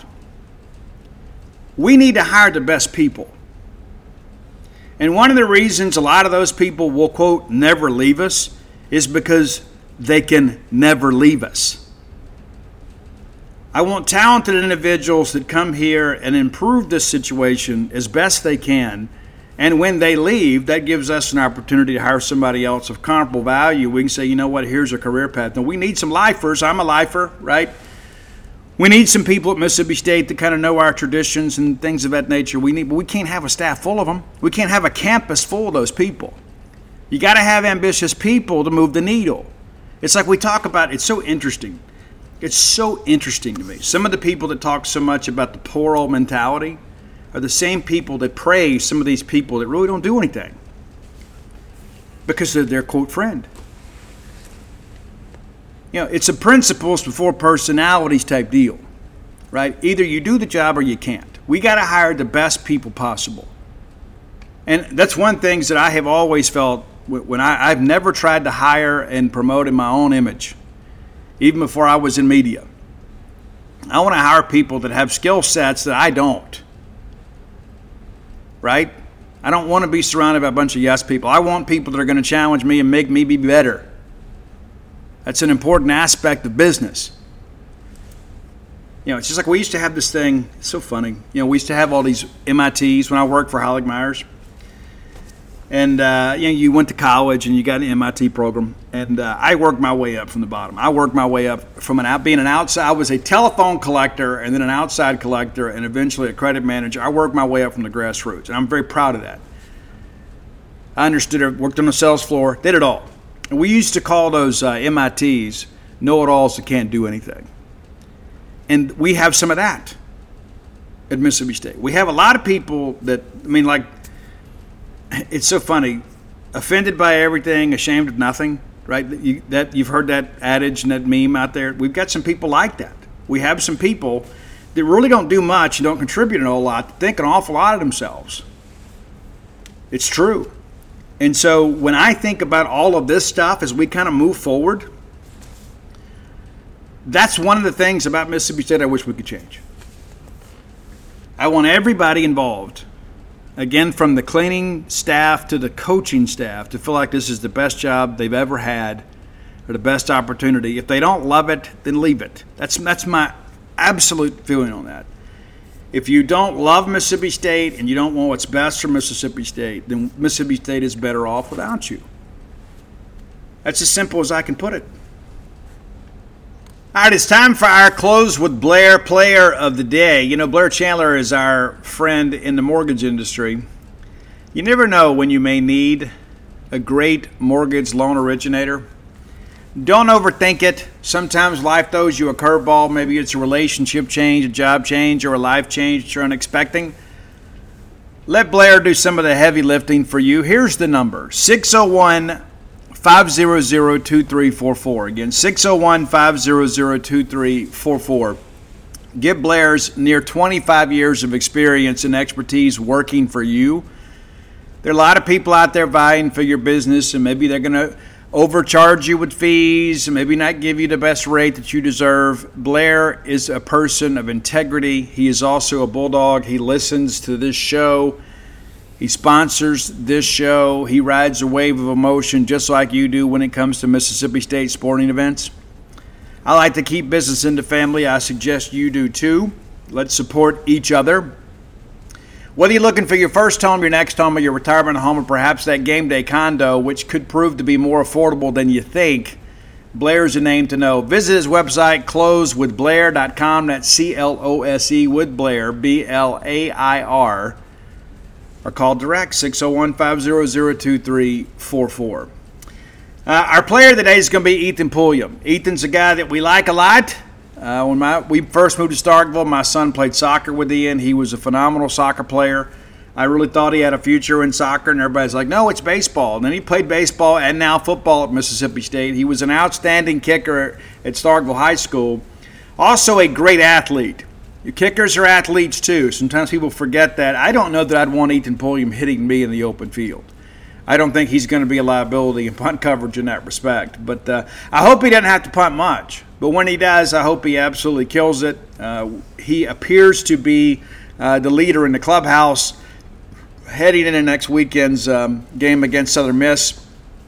We need to hire the best people. And one of the reasons a lot of those people will, quote, never leave us is because they can never leave us. I want talented individuals that come here and improve this situation as best they can. And when they leave, that gives us an opportunity to hire somebody else of comparable value. We can say, you know what, here's a career path. Now, we need some lifers. I'm a lifer, right? We need some people at Mississippi State that kind of know our traditions and things of that nature. We need, but we can't have a staff full of them. We can't have a campus full of those people. You got to have ambitious people to move the needle. It's like we talk about, it's so interesting. It's so interesting to me. Some of the people that talk so much about the poor old mentality are the same people that praise some of these people that really don't do anything because they're their, quote, friend. You know, it's a principles before personalities type deal, right? Either you do the job or you can't. We got to hire the best people possible. And that's one thing that I have always felt when I, I've never tried to hire and promote in my own image, even before I was in media. I want to hire people that have skill sets that I don't, right? I don't want to be surrounded by a bunch of yes people. I want people that are going to challenge me and make me be better. That's an important aspect of business. You know, it's just like we used to have this thing. It's so funny. You know, we used to have all these M I Ts when I worked for Hollick Myers. And uh, you know, you went to college and you got an M I T program, and uh, I worked my way up from the bottom. I worked my way up from an out, being an outside. I was a telephone collector, and then an outside collector, and eventually a credit manager. I worked my way up from the grassroots, and I'm very proud of that. I understood it, worked on the sales floor, did it all. And we used to call those uh, M I Ts know-it-alls that can't do anything. And we have some of that at Mississippi State. We have a lot of people that, I mean, like, it's so funny, offended by everything, ashamed of nothing, right? You, that you've heard that adage and that meme out there. We've got some people like that. We have some people that really don't do much and don't contribute a whole lot, that think an awful lot of themselves. It's true. And so when I think about all of this stuff as we kind of move forward, that's one of the things about Mississippi State I wish we could change. I want everybody involved, again, from the cleaning staff to the coaching staff, to feel like this is the best job they've ever had or the best opportunity. If they don't love it, then leave it. That's, that's my absolute feeling on that. If you don't love Mississippi State and you don't want what's best for Mississippi State, then Mississippi State is better off without you. That's as simple as I can put it. All right, it's time for our Close with Blair Player of the Day. You know, Blair Chandler is our friend in the mortgage industry. You never know when you may need a great mortgage loan originator. Don't overthink it. Sometimes life throws you a curveball. Maybe it's a relationship change, a job change, or a life change that you're unexpecting. Let Blair do some of the heavy lifting for you. Here's the number, six oh one, five hundred, two three four four. Again, six oh one, five hundred, two three four four. Give Blair's near twenty-five years of experience and expertise working for you. There are a lot of people out there vying for your business, and maybe they're going to overcharge you with fees, and maybe not give you the best rate that you deserve. Blair is a person of integrity. He is also a bulldog. He listens to this show. He sponsors this show. He rides a wave of emotion just like you do when it comes to Mississippi State sporting events. I like to keep business in the family. I suggest you do too. Let's support each other. Whether you're looking for your first home, your next home, or your retirement home, or perhaps that game day condo, which could prove to be more affordable than you think, Blair's a name to know. Visit his website, close with blair dot com. That's C L O S E with Blair, B L A I R. Or call direct, six oh one, five hundred, two three four four. Uh, our player today is going to be Ethan Pulliam. Ethan's a guy that we like a lot. Uh, when my, we first moved to Starkville, my son played soccer with Ian. He was a phenomenal soccer player. I really thought he had a future in soccer, and everybody's like, no, it's baseball. And then he played baseball and now football at Mississippi State. He was an outstanding kicker at Starkville High School. Also a great athlete. Your kickers are athletes too. Sometimes people forget that. I don't know that I'd want Ethan Pulliam hitting me in the open field. I don't think he's going to be a liability in punt coverage in that respect. But uh, I hope he doesn't have to punt much. But when he does, I hope he absolutely kills it. Uh, he appears to be uh, the leader in the clubhouse heading into next weekend's um, game against Southern Miss.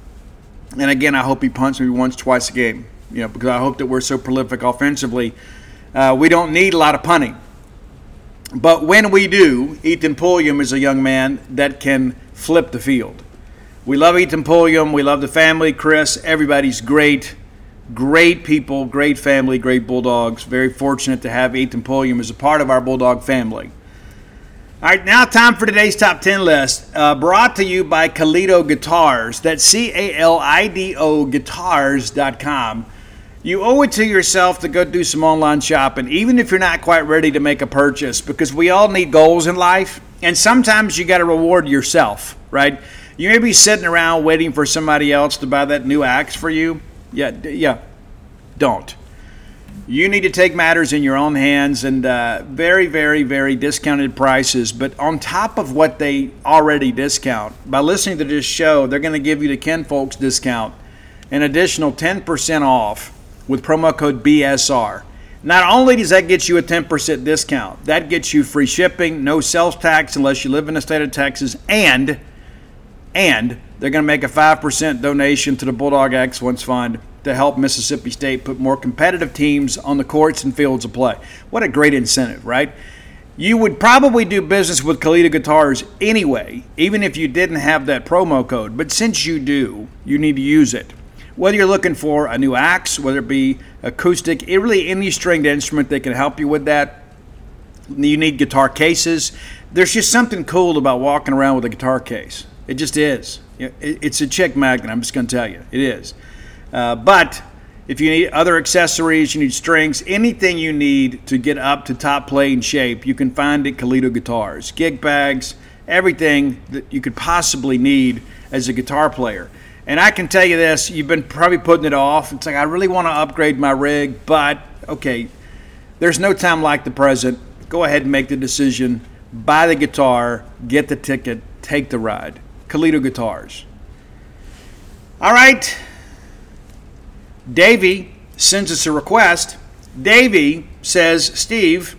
And again, I hope he punts maybe once, twice a game. You know, because I hope that we're so prolific offensively. Uh, we don't need a lot of punting. But when we do, Ethan Pulliam is a young man that can flip the field. We love Ethan Pulliam. We love the family. Chris, everybody's great. Great people, great family, great Bulldogs. Very fortunate to have Ethan Pulliam as a part of our Bulldog family. All right, now time for today's top ten list, uh, brought to you by Calido Guitars. That's C A L I D O guitars dot com. You owe it to yourself to go do some online shopping, even if you're not quite ready to make a purchase, because we all need goals in life, and sometimes you got to reward yourself, right? You may be sitting around waiting for somebody else to buy that new axe for you. Yeah, yeah, don't. You need to take matters in your own hands, and uh, very, very, very discounted prices. But on top of what they already discount, by listening to this show, they're going to give you the Ken Folks discount, an additional ten percent off with promo code B S R. Not only does that get you a ten percent discount, that gets you free shipping, no sales tax unless you live in the state of Texas, and and they're going to make a five percent donation to the Bulldog Excellence Fund to help Mississippi State put more competitive teams on the courts and fields of play. What a great incentive, right? You would probably do business with Kalita Guitars anyway, even if you didn't have that promo code. But since you do, you need to use it. Whether you're looking for a new axe, whether it be acoustic, it really any stringed instrument that can help you with that. You need guitar cases. There's just something cool about walking around with a guitar case. It just is. It's a chick magnet, I'm just going to tell you. It is. Uh, but if you need other accessories, you need strings, anything you need to get up to top playing shape, you can find it at Kalita Guitars. Gig bags, everything that you could possibly need as a guitar player. And I can tell you this, you've been probably putting it off. It's like, I really want to upgrade my rig, but, okay, there's no time like the present. Go ahead and make the decision. Buy the guitar, get the ticket, take the ride. Kalita Guitars. All right. Davey sends us a request. Davey says, Steve,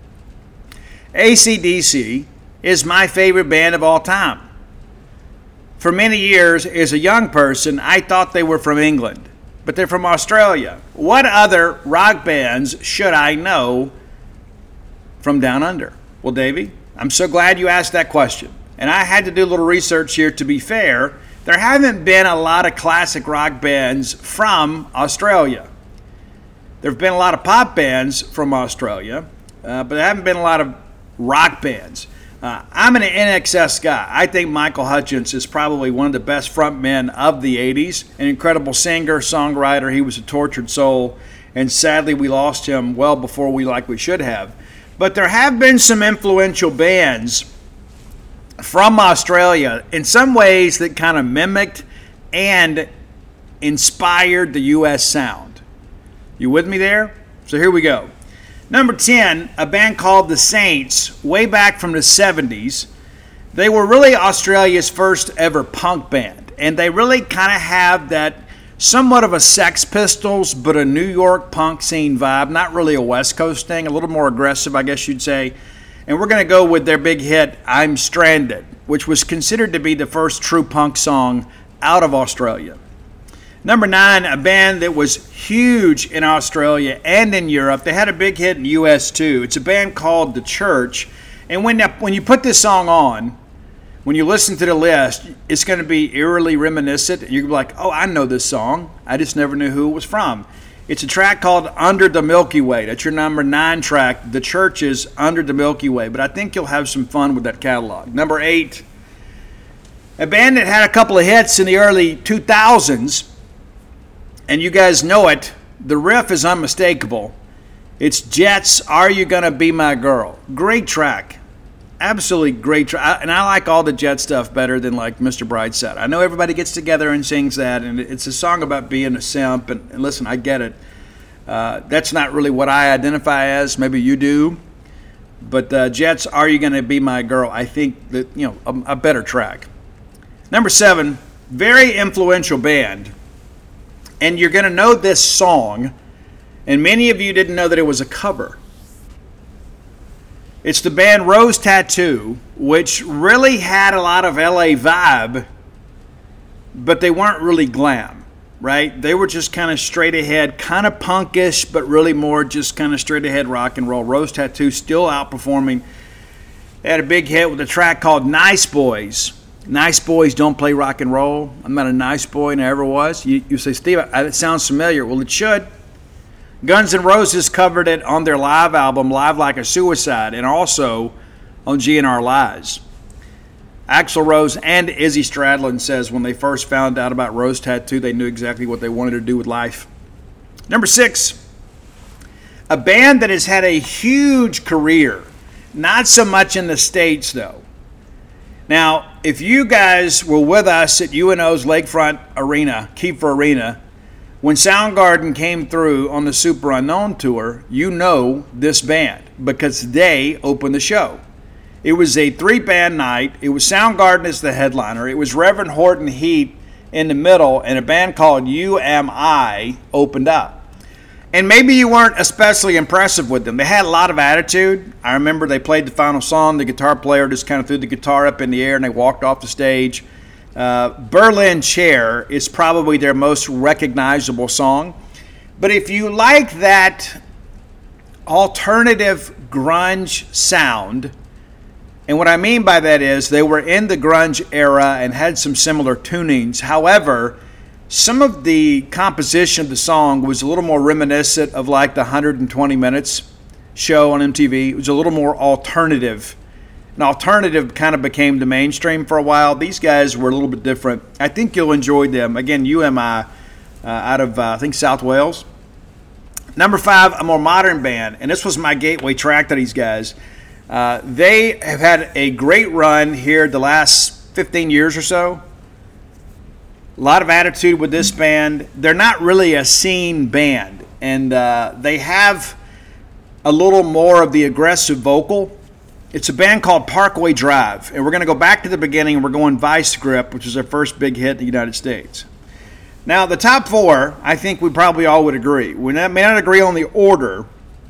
A C D C is my favorite band of all time. For many years, as a young person, I thought they were from England, but they're from Australia. What other rock bands should I know from down under? Well, Davey, I'm so glad you asked that question. And I had to do a little research here. To be fair, there haven't been a lot of classic rock bands from Australia. There have been a lot of pop bands from Australia, uh, but there haven't been a lot of rock bands. Uh, I'm an N X S guy. I think Michael Hutchence is probably one of the best frontmen of the eighties. An incredible singer, songwriter. He was a tortured soul, and sadly we lost him well before we like we should have. But there have been some influential bands from Australia in some ways that kind of mimicked and inspired the U S sound. You with me there? So here we go. Number ten, a band called The Saints, way back from the seventies. They were really Australia's first ever punk band, and they really kind of have that somewhat of a Sex Pistols, but a New York punk scene vibe, not really a West Coast thing, a little more aggressive, I guess you'd say. And we're going to go with their big hit, I'm Stranded, which was considered to be the first true punk song out of Australia. Number nine, a band that was huge in Australia and in Europe. They had a big hit in the U S too. It's a band called The Church. And when, when you put this song on, when you listen to the list, it's going to be eerily reminiscent. You're going to be like, oh, I know this song. I just never knew who it was from. It's a track called Under the Milky Way. That's your number nine track. The Church is Under the Milky Way. But I think you'll have some fun with that catalog. Number eight, a band that had a couple of hits in the early two thousands. And you guys know it. The riff is unmistakable. It's Jets, Are You Gonna Be My Girl? Great track. Absolutely great track. And I like all the Jet stuff better than like Mister Brightside. I know everybody gets together and sings that, and it's a song about being a simp. And, and listen, I get it. Uh, that's not really what I identify as. Maybe you do. But uh, Jets, Are You Gonna Be My Girl? I think that, you know, a, a better track. Number seven, very influential band. And you're going to know this song, and many of you didn't know that it was a cover. It's the band Rose Tattoo, which really had a lot of L A vibe, but they weren't really glam, right? They were just kind of straight ahead, kind of punkish, but really more just kind of straight ahead rock and roll. Rose Tattoo still outperforming. They had a big hit with a track called Nice Boys. Nice boys don't play rock and roll. I'm not a nice boy, never was. You, you say, Steve, it sounds familiar. Well, it should. Guns N' Roses covered it on their live album, Live Like a Suicide, and also on G N R Lies. Axl Rose and Izzy Stradlin says when they first found out about Rose Tattoo, they knew exactly what they wanted to do with life. Number six, a band that has had a huge career. Not so much in the States, though. Now, if you guys were with us at U N O's Lakefront Arena, Kiefer Arena, when Soundgarden came through on the Super Unknown Tour, you know this band because they opened the show. It was a three-band night. It was Soundgarden as the headliner. It was Reverend Horton Heat in the middle, and a band called U M I opened up. And maybe you weren't especially impressive with them. They had a lot of attitude. I remember they played the final song. The guitar player just kind of threw the guitar up in the air and they walked off the stage. Uh, Berlin Chair is probably their most recognizable song. But if you like that alternative grunge sound. And what I mean by that is they were in the grunge era and had some similar tunings. However, some of the composition of the song was a little more reminiscent of like the one hundred twenty minutes show on M T V. It was a little more alternative. And alternative kind of became the mainstream for a while. These guys were a little bit different. I think you'll enjoy them. Again, U M I uh, out of, uh, I think, South Wales. Number five, a more modern band. And this was my gateway track to these guys. Uh, they have had a great run here the last fifteen years or so. A lot of attitude with this band. They're not really a scene band, and uh, they have a little more of the aggressive vocal. It's a band called Parkway Drive, and we're going to go back to the beginning, and we're going Vice Grip, which is their first big hit in the United States. Now, the top four, I think we probably all would agree. We may not agree on the order,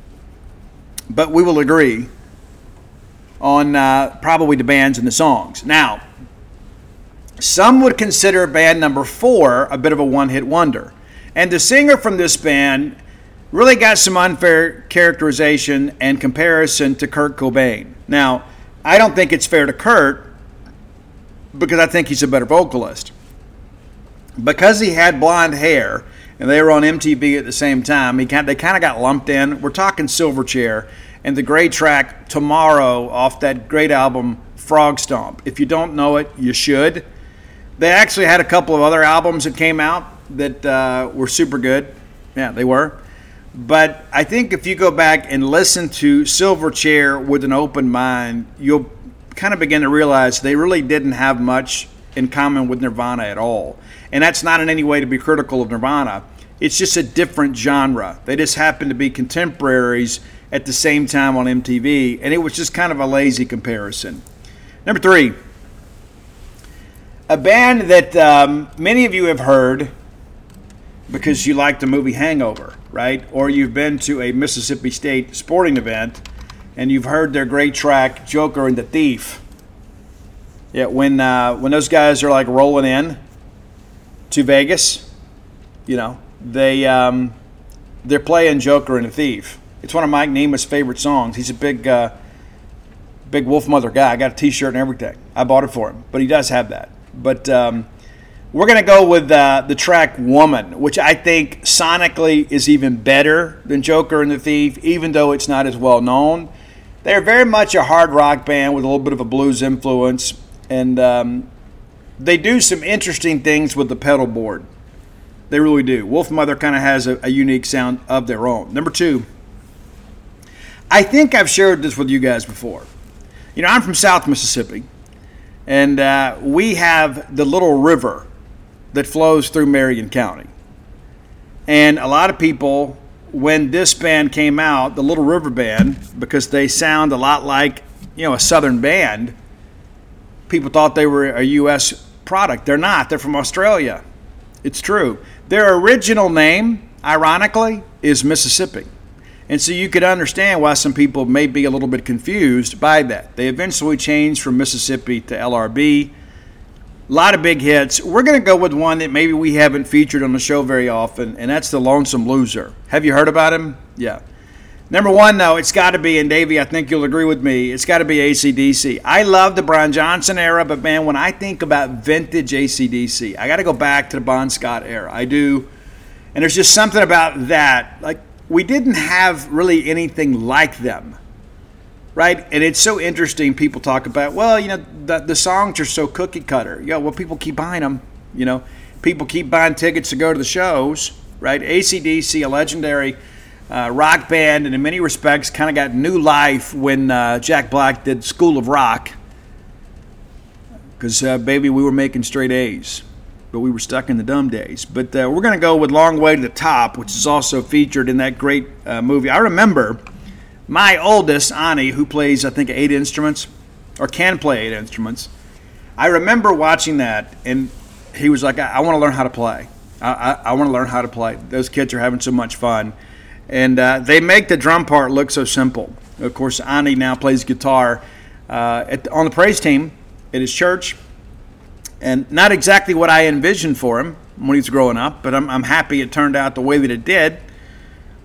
but we will agree on uh, probably the bands and the songs. Now, some would consider band number four a bit of a one-hit wonder. And the singer from this band really got some unfair characterization and comparison to Kurt Cobain. Now, I don't think it's fair to Kurt because I think he's a better vocalist. Because he had blonde hair and they were on M T V at the same time, he kind of, they kind of got lumped in. We're talking Silverchair and the great track Tomorrow off that great album Frog Stomp. If you don't know it, you should. They actually had a couple of other albums that came out that uh, were super good. Yeah, they were. But I think if you go back and listen to Silverchair with an open mind, you'll kind of begin to realize they really didn't have much in common with Nirvana at all. And that's not in any way to be critical of Nirvana. It's just a different genre. They just happen to be contemporaries at the same time on M T V, and it was just kind of a lazy comparison. Number three, a band that um, many of you have heard because you like the movie Hangover, right? Or you've been to a Mississippi State sporting event and you've heard their great track Joker and the Thief. Yeah, when uh, when those guys are like rolling in to Vegas, you know, they um, they're playing Joker and the Thief. It's one of Mike Nema's favorite songs. He's a big, uh, big Wolfmother guy. I got a T-shirt and everything. I bought it for him, but he does have that. But um, we're going to go with uh, the track Woman, which I think sonically is even better than Joker and the Thief, even though it's not as well known. They're very much a hard rock band with a little bit of a blues influence, and um, they do some interesting things with the pedal board. They really do. Wolfmother kind of has a, a unique sound of their own. Number two, I think I've shared this with you guys before. You know, I'm from South Mississippi, and uh, we have the Little River that flows through Marion County. And a lot of people, when this band came out, the Little River Band, because they sound a lot like, you know, a Southern band, people thought they were a U S product. They're not. They're from Australia. It's true. Their original name, ironically, is Mississippi. And so you could understand why some people may be a little bit confused by that. They eventually changed from Mississippi to L R B. A lot of big hits. We're going to go with one that maybe we haven't featured on the show very often, and that's the Lonesome Loser. Have you heard about him? Yeah. Number one, though, it's got to be, and Davey, I think you'll agree with me, it's got to be A C D C. I love the Brian Johnson era, but, man, when I think about vintage A C D C, I got to go back to the Bon Scott era. I do. And there's just something about that. Like, we didn't have really anything like them, right? And it's so interesting. People talk about, well, you know, the, the songs are so cookie cutter. Yeah, well, people keep buying them. You know, people keep buying tickets to go to the shows, right? A C D C, a legendary uh, rock band, and in many respects kind of got new life when uh, Jack Black did School of Rock. Because, uh, baby, we were making straight A's. But we were stuck in the dumb days. But uh, we're going to go with Long Way to the Top, which is also featured in that great uh, movie. I remember my oldest, Ani, who plays, I think, eight instruments, or can play eight instruments. I remember watching that, and he was like, I, I want to learn how to play. I, I, I want to learn how to play. Those kids are having so much fun. And uh, they make the drum part look so simple. Of course, Ani now plays guitar uh, at, on the praise team at his church. And not exactly what I envisioned for him when he was growing up, but I'm, I'm happy it turned out the way that it did.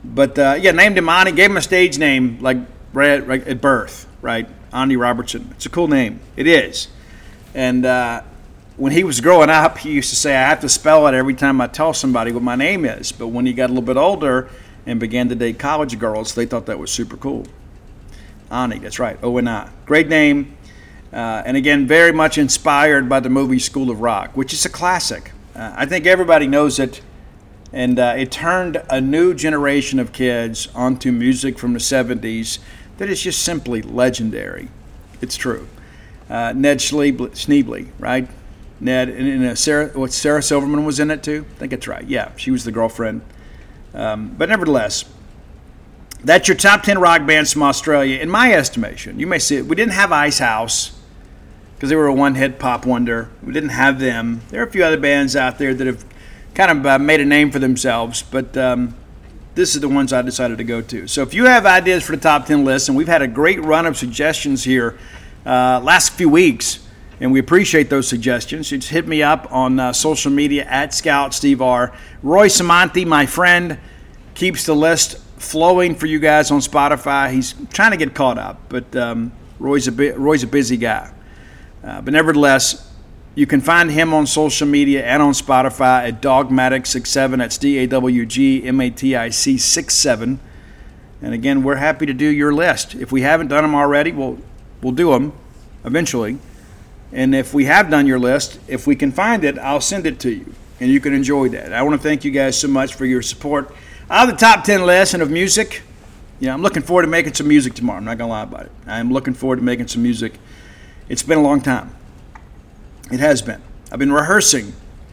But, uh, yeah, named him Ani, gave him a stage name like right, right at birth, right? Ani Robertson. It's a cool name. It is. And uh, when he was growing up, he used to say, I have to spell it every time I tell somebody what my name is. But when he got a little bit older and began to date college girls, they thought that was super cool. Ani, that's right, O N I. Great name. Uh, and again, very much inspired by the movie School of Rock, which is a classic. Uh, I think everybody knows it. And uh, it turned a new generation of kids onto music from the seventies that is just simply legendary. It's true. Uh, Ned Schneebly, Schneebly, right? Ned, and, and uh, Sarah, what, Sarah Silverman was in it too? I think that's right. Yeah, she was the girlfriend. Um, but nevertheless, that's your top ten rock bands from Australia. In my estimation, you may see it. We didn't have Ice House because they were a one-hit pop wonder. We didn't have them. There are a few other bands out there that have kind of uh, made a name for themselves, but um, this is the ones I decided to go to. So if you have ideas for the top ten list, and we've had a great run of suggestions here uh, last few weeks, and we appreciate those suggestions. Just hit me up on uh, social media at Scout Steve R. Roy Samonti, my friend, keeps the list flowing for you guys on Spotify. He's trying to get caught up, but um, Roy's a bi- Roy's a busy guy. Uh, but nevertheless, you can find him on social media and on Spotify at Dogmatic sixty-seven. That's D A W G M A T I C sixty-seven. And again, we're happy to do your list. If we haven't done them already, we'll we'll do them eventually. And if we have done your list, if we can find it, I'll send it to you, and you can enjoy that. I want to thank you guys so much for your support of the top ten list and of music. Yeah, I'm looking forward to making some music tomorrow. I'm not going to lie about it. I'm looking forward to making some music. It's been a long time. It has been. I've been rehearsing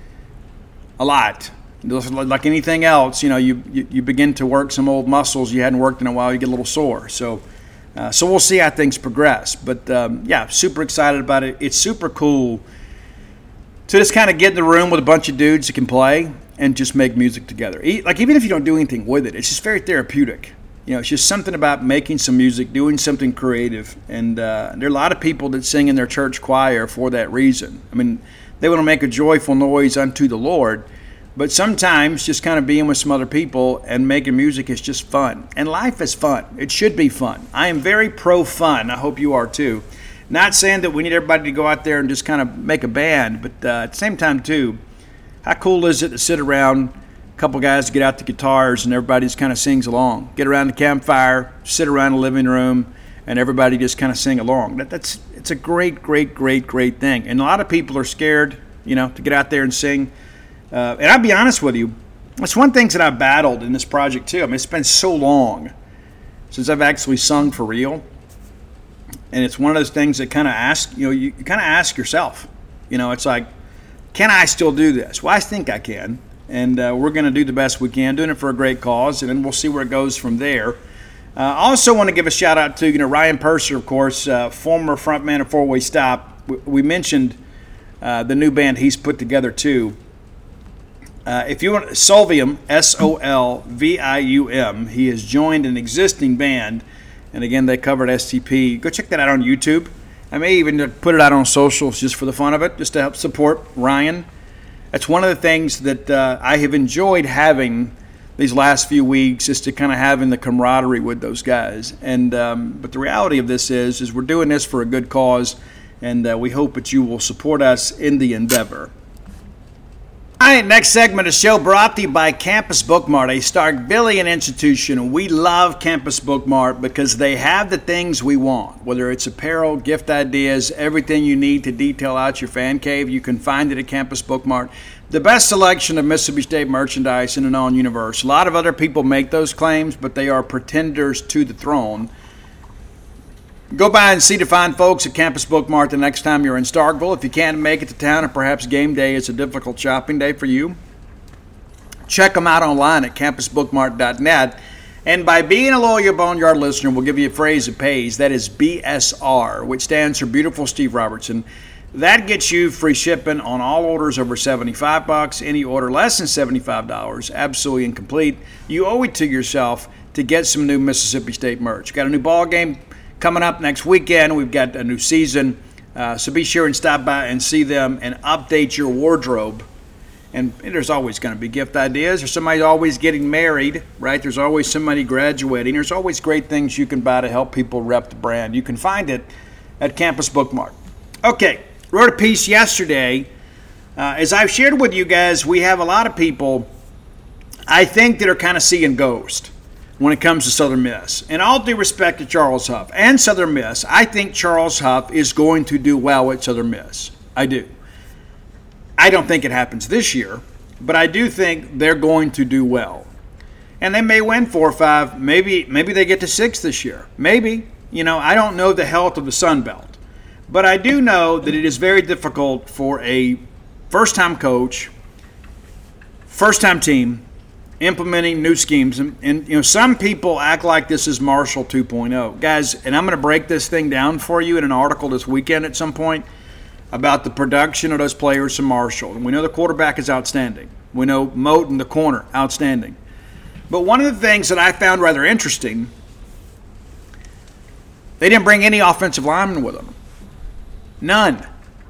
a lot. Like anything else, you know, you, you, you begin to work some old muscles you hadn't worked in a while, you get a little sore. So uh, so we'll see how things progress. But, um, yeah, super excited about it. It's super cool to just kind of get in the room with a bunch of dudes that can play and just make music together. Like, even if you don't do anything with it, it's just very therapeutic. You know, it's just something about making some music, doing something creative. And uh, there are a lot of people that sing in their church choir for that reason. I mean, they want to make a joyful noise unto the Lord. But sometimes just kind of being with some other people and making music is just fun. And life is fun. It should be fun. I am very pro-fun. I hope you are too. Not saying that we need everybody to go out there and just kind of make a band. But uh, at the same time, too, how cool is it to sit around, a couple guys get out the guitars, and everybody just kind of sings along. Get around the campfire, sit around the living room, and everybody just kind of sing along. That, that's it's a great, great, great, great thing. And a lot of people are scared, you know, to get out there and sing. Uh, and I'll be honest with you, that's one thing that I've battled in this project too. I mean, it's been so long since I've actually sung for real. And it's one of those things that kind of ask, you know, you, you kind of ask yourself, you know, it's like, can I still do this? Well, I think I can. And uh, we're going to do the best we can, doing it for a great cause, and then we'll see where it goes from there. I uh, also want to give a shout out to, you know, Ryan Purser, of course, uh, former frontman of Four Way Stop. We, we mentioned uh, the new band he's put together too. Uh, if you want Solvium, S O L V I U M, he has joined an existing band, and again they covered S T P. Go check that out on YouTube. I may even put it out on socials just for the fun of it, just to help support Ryan. That's one of the things that uh, I have enjoyed having these last few weeks, is to kind of having the camaraderie with those guys. And um, but the reality of this is, is we're doing this for a good cause, and uh, we hope that you will support us in the endeavor. All right, next segment of the show brought to you by Campus Bookmart, a Starkvillian institution. We love Campus Bookmart because they have the things we want, whether it's apparel, gift ideas, everything you need to detail out your fan cave. You can find it at Campus Bookmart. The best selection of Mississippi State merchandise in the known universe. A lot of other people make those claims, but they are pretenders to the throne. Go by and see the fine folks at Campus Bookmart the next time you're in Starkville. If you can't make it to town, or perhaps game day is a difficult shopping day for you, check them out online at campus bookmart dot net. And by being a loyal Boneyard listener, we'll give you a phrase that pays. That is B S R, which stands for Beautiful Steve Robertson. That gets you free shipping on all orders over seventy-five bucks. Any order less than seventy-five dollars, absolutely incomplete. You owe it to yourself to get some new Mississippi State merch. Got a new ball game coming up next weekend. We've got a new season. Uh, so be sure and stop by and see them and update your wardrobe And there's always going to be gift ideas. There's somebody always getting married, right? There's always somebody graduating. There's always great things you can buy to help people rep the brand. You can find it at Campus Bookmark. Okay, wrote a piece yesterday. Uh, as I've shared with you guys, we have a lot of people, I think, that are kind of seeing ghost when it comes to Southern Miss. And all due respect to Charles Huff and Southern Miss, I think Charles Huff is going to do well at Southern Miss. I do. I don't think it happens this year, but I do think they're going to do well. And they may win four or five. Maybe maybe they get to six this year. Maybe. You know, I don't know the health of the Sun Belt. But I do know that it is very difficult for a first-time coach, first-time team, implementing new schemes. And, and, you know, some people act like this is Marshall two point oh. Guys, and I'm going to break this thing down for you in an article this weekend at some point about the production of those players from Marshall. And we know the quarterback is outstanding. We know Moat in the corner, outstanding. But one of the things that I found rather interesting, they didn't bring any offensive linemen with them. None.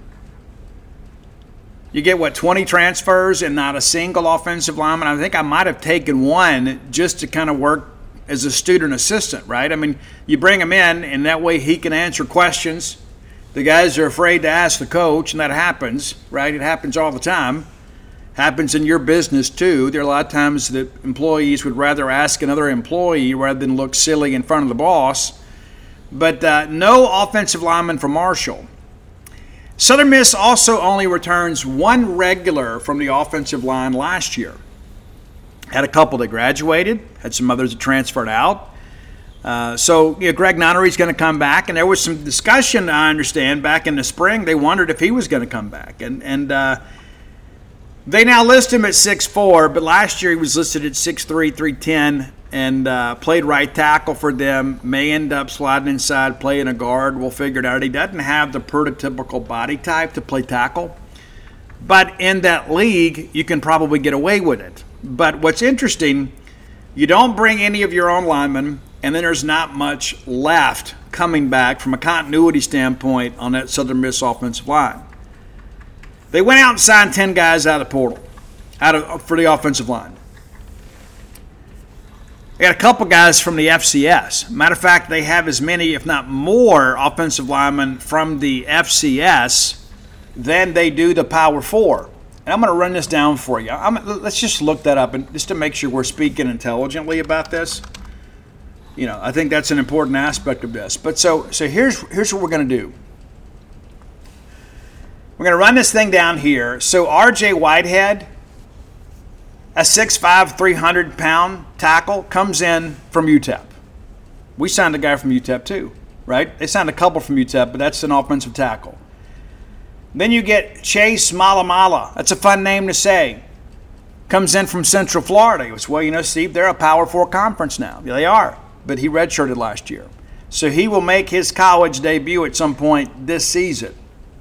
You get, what, twenty transfers and not a single offensive lineman? I think I might have taken one just to kind of work as a student assistant, right? I mean, you bring him in, and that way he can answer questions. The guys are afraid to ask the coach, and that happens, right? It happens all the time. Happens in your business, too. There are a lot of times that employees would rather ask another employee rather than look silly in front of the boss. But uh, no offensive lineman from Marshall. Southern Miss also only returns one regular from the offensive line last year. Had a couple that graduated, had some others that transferred out. Uh, so, you know, Greg Nunnery's going to come back, and there was some discussion, I understand, back in the spring. They wondered if he was going to come back. And and uh, they now list him at six foot four, but last year he was listed at six three, three ten, and uh, played right tackle for them. May end up sliding inside, playing a guard. We'll figure it out. He doesn't have the prototypical body type to play tackle. But in that league, you can probably get away with it. But what's interesting, you don't bring any of your own linemen, and then there's not much left coming back from a continuity standpoint on that Southern Miss offensive line. They went out and signed ten guys out of the portal out of, for the offensive line. They got a couple guys from the F C S. Matter of fact, they have as many, if not more, offensive linemen from the F C S than they do the Power Four. And I'm going to run this down for you. I'm, let's just look that up, and just to make sure we're speaking intelligently about this. You know, I think that's an important aspect of this. But so so here's here's what we're going to do. We're going to run this thing down here. So R J Whitehead, a six five, three hundred pound tackle, comes in from U T E P. We signed a guy from U T E P too, right? They signed a couple from U T E P, but that's an offensive tackle. Then you get Chase Malamala. That's a fun name to say. Comes in from Central Florida. He goes, well, you know, Steve, they're a Power Four conference now. Yeah, they are. But he redshirted last year. So he will make his college debut at some point this season.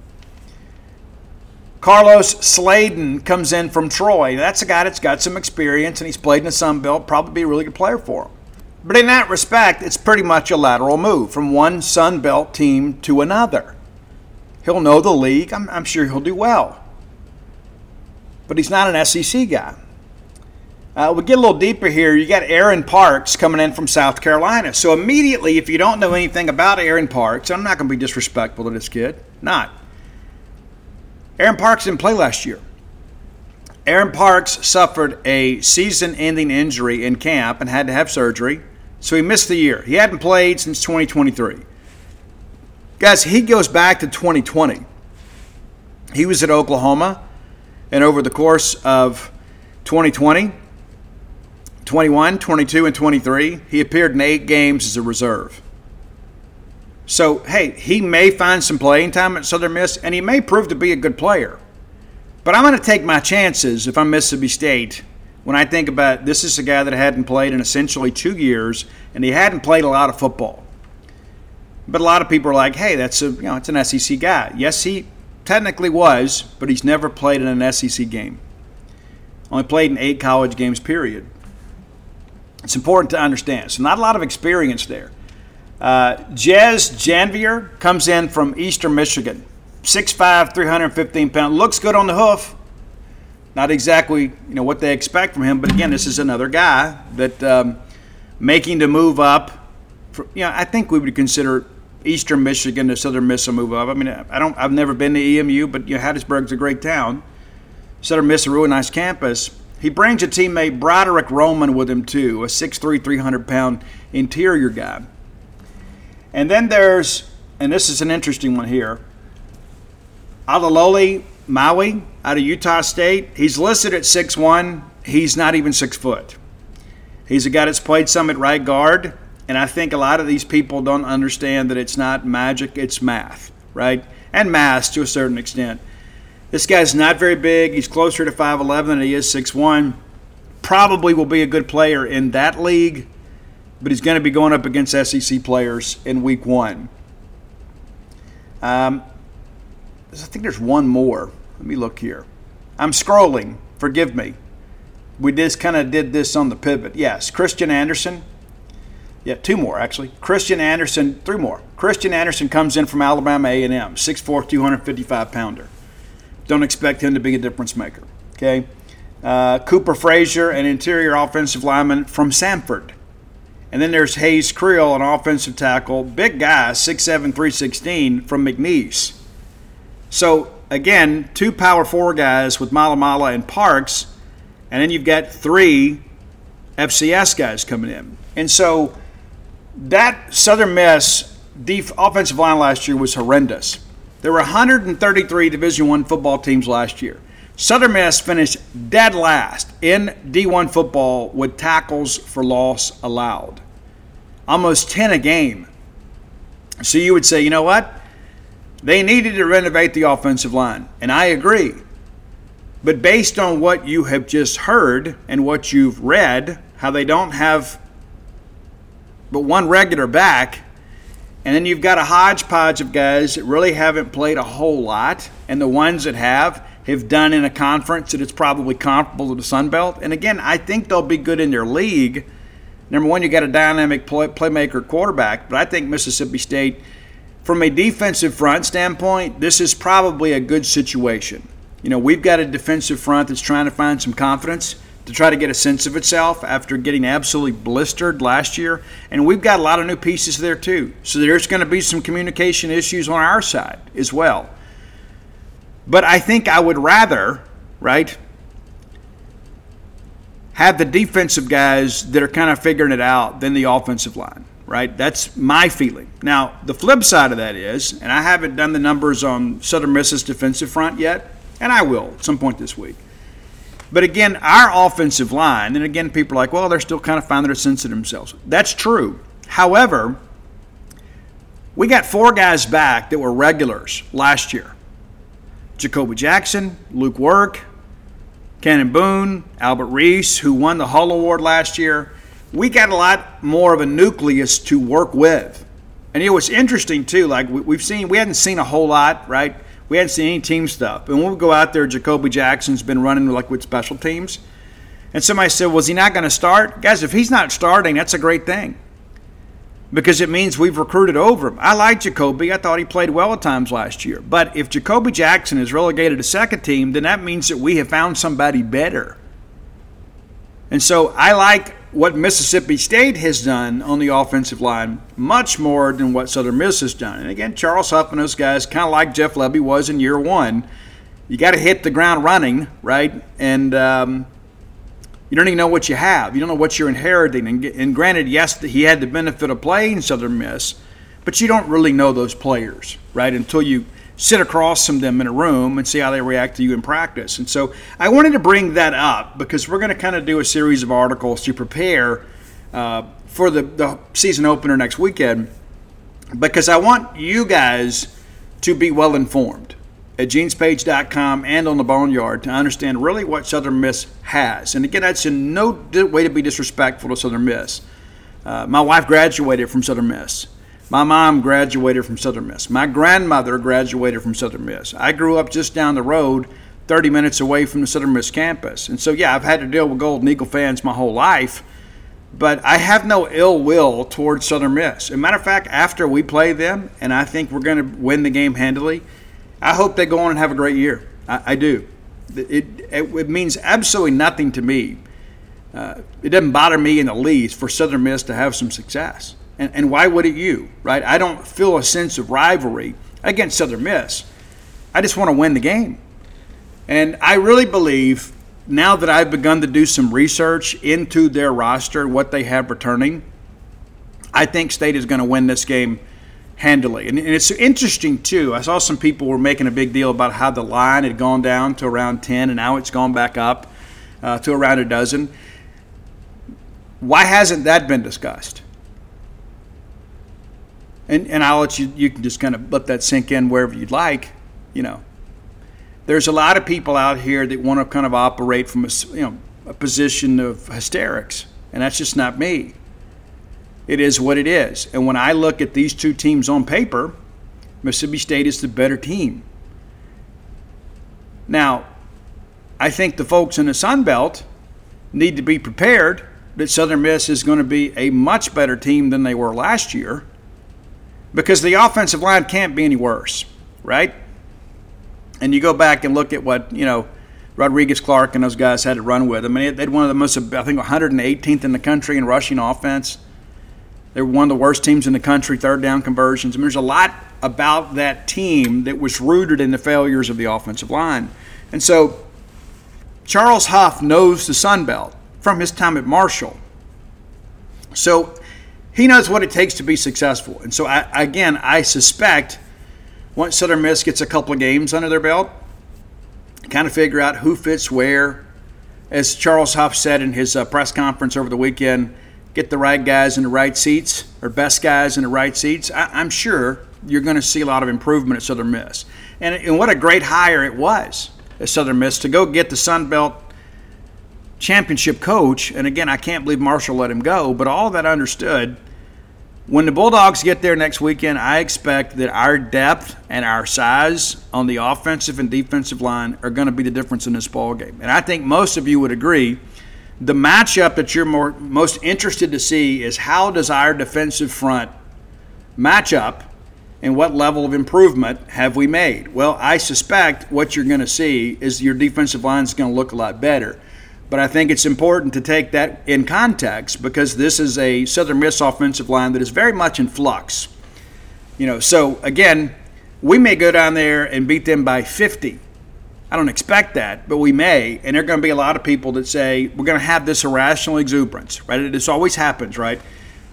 Carlos Sladen comes in from Troy. That's a guy that's got some experience, and he's played in the Sun Belt, probably be a really good player for him. But in that respect, it's pretty much a lateral move from one Sun Belt team to another. He'll know the league. I'm, I'm sure he'll do well. But he's not an S E C guy. Uh, we get a little deeper here. You got Aaron Parks coming in from South Carolina. So immediately, if you don't know anything about Aaron Parks, I'm not going to be disrespectful to this kid. Not. Aaron Parks didn't play last year. Aaron Parks suffered a season-ending injury in camp and had to have surgery, so he missed the year. He hadn't played since twenty twenty-three. Guys, he goes back to twenty twenty. He was at Oklahoma, and over the course of twenty twenty, twenty-one, twenty-two, and twenty-three, he appeared in eight games as a reserve. So, hey, he may find some playing time at Southern Miss, and he may prove to be a good player. But I'm going to take my chances if I'm Mississippi State when I think about this is a guy that hadn't played in essentially two years, and he hadn't played a lot of football. But a lot of people are like, hey, that's a you know, it's an S E C guy. Yes, he technically was, but he's never played in an S E C game. Only played in eight college games, period. It's important to understand. So not a lot of experience there. Uh, Jez Janvier comes in from Eastern Michigan. six five, three hundred fifteen pounds. Looks good on the hoof. Not exactly, you know, what they expect from him, but again, this is another guy that um, making the move up. For, you know, I think we would consider Eastern Michigan to Southern Miss a move up. I mean, I don't, I've never been to E M U, but you know, Hattiesburg's a great town. Southern Miss, a really nice campus. He brings a teammate, Broderick Roman, with him too, a six three, three hundred pound interior guy. And then there's, and this is an interesting one here, Alaloli Maui out of Utah State. He's listed at six one. He's not even six foot. He's a guy that's played some at right guard, and I think a lot of these people don't understand that it's not magic, it's math, right? And math to a certain extent. This guy's not very big. He's closer to five eleven than he is six one. Probably will be a good player in that league, but he's going to be going up against S E C players in week one. Um, I think there's one more. Let me look here. I'm scrolling. Forgive me. We just kind of did this on the pivot. Yes, Christian Anderson. Yeah, two more, actually. Christian Anderson, three more. Christian Anderson comes in from Alabama A and M, six four, two hundred fifty-five pounder. Don't expect him to be a difference maker, okay? Uh, Cooper Frazier, an interior offensive lineman from Samford. And then there's Hayes Creel, an offensive tackle, big guy, six seven, three sixteen, from McNeese. So, again, two power four guys with Malamala and Parks, and then you've got three F C S guys coming in. And so that Southern Miss def- offensive line last year was horrendous. There were one hundred thirty-three Division I football teams last year. Southern Miss finished dead last in D one football with tackles for loss allowed. Almost ten a game. So you would say, you know what? They needed to renovate the offensive line, and I agree. But based on what you have just heard and what you've read, how they don't have but one regular back, and then you've got a hodgepodge of guys that really haven't played a whole lot, and the ones that have have done in a conference that it's probably comparable to the Sun Belt. And again, I think they'll be good in their league. Number one, you got a dynamic play, playmaker quarterback, but I think Mississippi State, from a defensive front standpoint, this is probably a good situation. You know, we've got a defensive front that's trying to find some confidence to try to get a sense of itself after getting absolutely blistered last year. And we've got a lot of new pieces there too. So there's going to be some communication issues on our side as well. But I think I would rather, right, have the defensive guys that are kind of figuring it out than the offensive line, right? That's my feeling. Now, the flip side of that is, and I haven't done the numbers on Southern Miss's defensive front yet, and I will at some point this week. But again, our offensive line, and again, people are like, well, they're still kind of finding their sense of themselves. That's true. However, we got four guys back that were regulars last year. Jacoby Jackson, Luke Work, Cannon Boone, Albert Reese, who won the Hull Award last year. We got a lot more of a nucleus to work with. And it was interesting, too. Like, we've seen, we hadn't seen a whole lot, right? We hadn't seen any team stuff. And when we go out there, Jacoby Jackson's been running like with special teams. And somebody said, was he not going to start? Guys, if he's not starting, that's a great thing. Because it means we've recruited over him. I like Jacoby. I thought he played well at times last year. But if Jacoby Jackson is relegated to second team, then that means that we have found somebody better. And so I like what Mississippi State has done on the offensive line much more than what Southern Miss has done. And again, Charles Huff and those guys, kind of like Jeff Lebby was in year one, you got to hit the ground running, right? And um, you don't even know what you have. You don't know what you're inheriting. And, and granted, yes, he had the benefit of playing Southern Miss, but you don't really know those players, right, until you sit across from them in a room and see how they react to you in practice. And so I wanted to bring that up because we're going to kind of do a series of articles to prepare uh, for the, the season opener next weekend, because I want you guys to be well informed at jeans page dot com and on the Boneyard to understand really what Southern Miss has. And again, that's in no way to be disrespectful to Southern Miss. Uh, my wife graduated from Southern Miss. My mom graduated from Southern Miss. My grandmother graduated from Southern Miss. I grew up just down the road, thirty minutes away from the Southern Miss campus. And so, yeah, I've had to deal with Golden Eagle fans my whole life, but I have no ill will towards Southern Miss. As a matter of fact, after we play them, and I think we're going to win the game handily, I hope they go on and have a great year. I, I do. It, it, it means absolutely nothing to me. Uh, it doesn't bother me in the least for Southern Miss to have some success. And, and why would it you, right? I don't feel a sense of rivalry against Southern Miss. I just want to win the game. And I really believe, now that I've begun to do some research into their roster, what they have returning, I think State is going to win this game handily. And, and it's interesting, too. I saw some people were making a big deal about how the line had gone down to around ten, and now it's gone back up uh, to around a dozen. Why hasn't that been discussed? And, and I'll let you, you can just kind of let that sink in wherever you'd like. You know, there's a lot of people out here that want to kind of operate from a, you know, a position of hysterics, and that's just not me. It is what it is. And when I look at these two teams on paper, Mississippi State is the better team. Now, I think the folks in the Sun Belt need to be prepared that Southern Miss is going to be a much better team than they were last year, because the offensive line can't be any worse, right? And you go back and look at what, you know, Rodriguez, Clark, and those guys had to run with. I mean, they had one of the most, I think, one hundred eighteenth in the country in rushing offense. They were one of the worst teams in the country, third down conversions. I mean, there's a lot about that team that was rooted in the failures of the offensive line. And so Charles Huff knows the Sun Belt from his time at Marshall. So he knows what it takes to be successful. And so, I, again, I suspect once Southern Miss gets a couple of games under their belt, kind of figure out who fits where. As Charles Huff said in his uh, press conference over the weekend, get the right guys in the right seats, or best guys in the right seats. I, I'm sure you're going to see a lot of improvement at Southern Miss. And, and what a great hire it was at Southern Miss to go get the Sun Belt championship coach. And again, I can't believe Marshall let him go, but all that understood, when the Bulldogs get there next weekend, I expect that our depth and our size on the offensive and defensive line are going to be the difference in this ball game. And I think most of you would agree the matchup that you're more most interested to see is how does our defensive front match up and what level of improvement have we made? Well, I suspect what you're going to see is your defensive line is going to look a lot better. But I think it's important to take that in context, because this is a Southern Miss offensive line that is very much in flux. You know, so again, we may go down there and beat them by fifty. I don't expect that, but we may. And there are going to be a lot of people that say we're going to have this irrational exuberance, right? This always happens, right?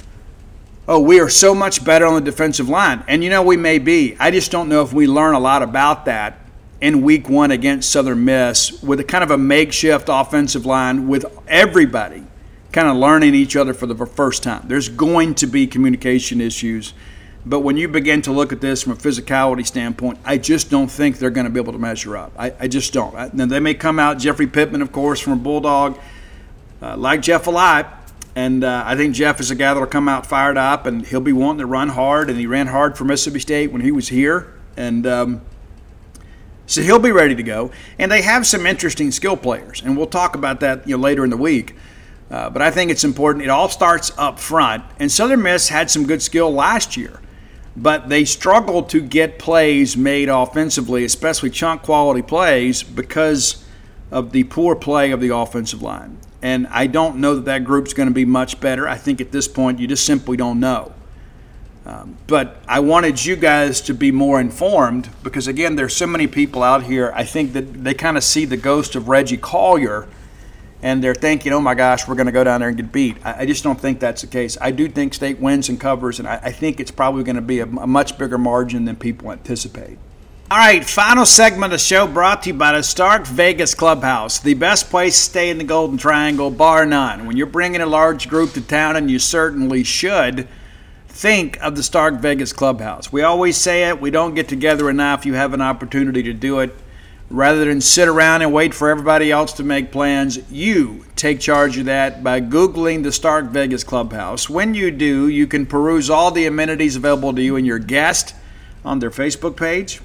Oh, we are so much better on the defensive line. And, you know, we may be. I just don't know if we learn a lot about that in week one against Southern Miss with a kind of a makeshift offensive line with everybody kind of learning each other for the first time. There's going to be communication issues. But when you begin to look at this from a physicality standpoint, I just don't think they're going to be able to measure up. I, I just don't. I, now, they may come out, Jeffrey Pittman, of course, from a Bulldog, uh, like Jeff a lot. And uh, I think Jeff is a guy that will come out fired up, and he'll be wanting to run hard. And he ran hard for Mississippi State when he was here. And um, so he'll be ready to go. And they have some interesting skill players. And we'll talk about that, you know, later in the week. Uh, but I think it's important. It all starts up front. And Southern Miss had some good skill last year. But they struggled to get plays made offensively, especially chunk quality plays, because of the poor play of the offensive line. And I don't know that that group's going to be much better. I think at this point you just simply don't know. Um, but I wanted you guys to be more informed because, again, there's so many people out here, I think that they kind of see the ghost of Reggie Collier and they're thinking, oh, my gosh, we're going to go down there and get beat. I, I just don't think that's the case. I do think State wins and covers, and I, I think it's probably going to be a, a much bigger margin than people anticipate. All right, final segment of the show brought to you by the Stark Vegas Clubhouse, the best place to stay in the Golden Triangle, bar none. When you're bringing a large group to town, and you certainly should, think of the Stark Vegas Clubhouse. We always say it. We don't get together enough. You have an opportunity to do it. Rather than sit around and wait for everybody else to make plans, you take charge of that by Googling the Stark Vegas Clubhouse. When you do, you can peruse all the amenities available to you and your guest on their Facebook page.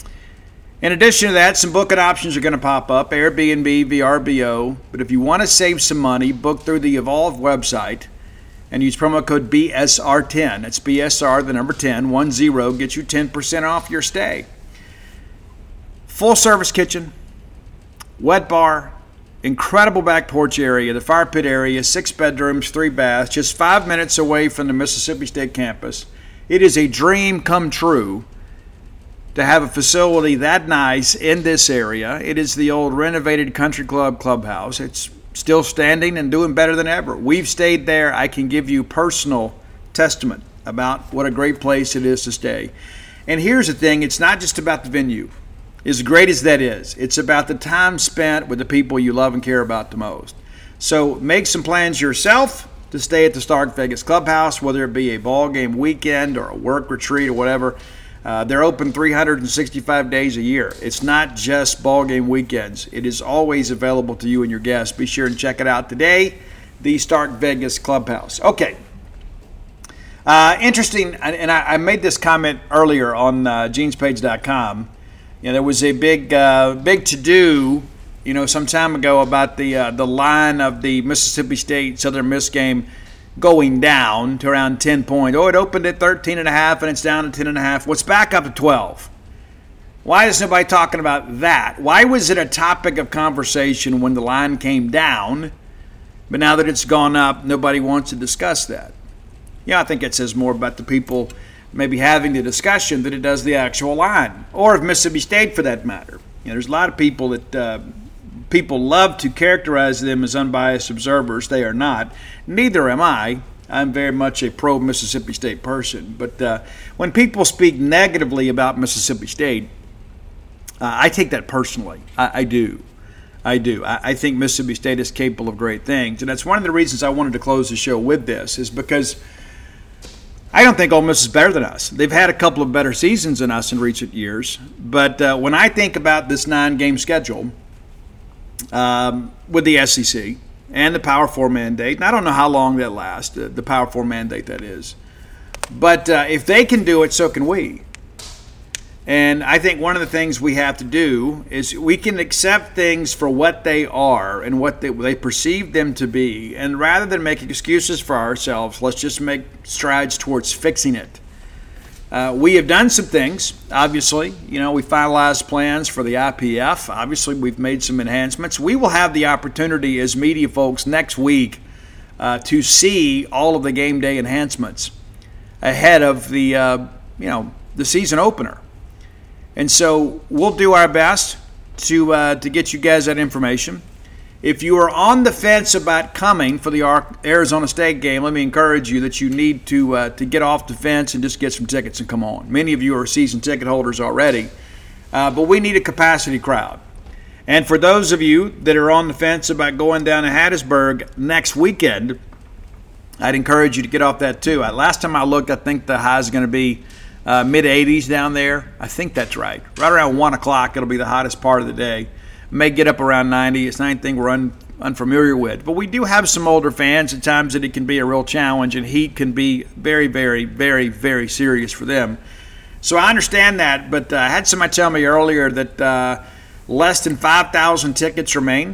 In addition to that, some booking options are going to pop up, Airbnb, V R B O. But if you want to save some money, book through the Evolve website and use promo code B S R ten. That's B S R, the number ten, one zero, gets you ten percent off your stay. Full-service kitchen, wet bar, incredible back porch area, the fire pit area, six bedrooms, three baths, just five minutes away from the Mississippi State campus. It is a dream come true to have a facility that nice in this area. It is the old renovated country club clubhouse. It's still standing and doing better than ever. We've stayed there. I can give you personal testament about what a great place it is to stay. And here's the thing, it's not just about the venue. As great as that is, it's about the time spent with the people you love and care about the most. So make some plans yourself to stay at the Stark Vegas Clubhouse, whether it be a ball game weekend or a work retreat or whatever. Uh, they're open three hundred sixty-five days a year. It's not just ball game weekends. It is always available to you and your guests. Be sure and check it out today, the Stark Vegas Clubhouse. Okay. Uh, interesting, and I, I made this comment earlier on uh, jeans page dot com. You know, there was a big, uh, big to-do, you know, some time ago about the uh, the line of the Mississippi State Southern Miss game going down to around ten points. Oh, it opened at thirteen and a half and it's down to ten and a half. Well, it's back up to twelve. Why is nobody talking about that? Why was it a topic of conversation when the line came down, but now that it's gone up, nobody wants to discuss that? Yeah, I think it says more about the people maybe having the discussion than it does the actual line, or of Mississippi State for that matter. You know, there's a lot of people that uh, people love to characterize them as unbiased observers. They are not. Neither am I. I'm very much a pro-Mississippi State person. But uh, when people speak negatively about Mississippi State, uh, I take that personally. I, I do. I do. I, I think Mississippi State is capable of great things. And that's one of the reasons I wanted to close the show with this, is because I don't think Ole Miss is better than us. They've had a couple of better seasons than us in recent years. But uh, when I think about this nine-game schedule um, with the S E C and the Power Four mandate, and I don't know how long that lasts, uh, the Power Four mandate that is. But uh, if they can do it, so can we. And I think one of the things we have to do is we can accept things for what they are and what they, they perceive them to be. And rather than make excuses for ourselves, let's just make strides towards fixing it. Uh, we have done some things, obviously. You know, we finalized plans for the I P F. Obviously, we've made some enhancements. We will have the opportunity as media folks next week uh, to see all of the game day enhancements ahead of the, uh, you know, the season opener. And so we'll do our best to uh, to get you guys that information. If you are on the fence about coming for the Arizona State game, let me encourage you that you need to uh, to get off the fence and just get some tickets and come on. Many of you are season ticket holders already, uh, but we need a capacity crowd. And for those of you that are on the fence about going down to Hattiesburg next weekend, I'd encourage you to get off that too. Uh, last time I looked, I think the high is going to be Uh, mid eighties down there. I think that's right. Right around one o'clock, it'll be the hottest part of the day. May get up around ninety. It's not anything we're un, unfamiliar with. But we do have some older fans at times that it can be a real challenge, and heat can be very, very, very, very serious for them. So I understand that, but uh, I had somebody tell me earlier that uh, less than five thousand tickets remain.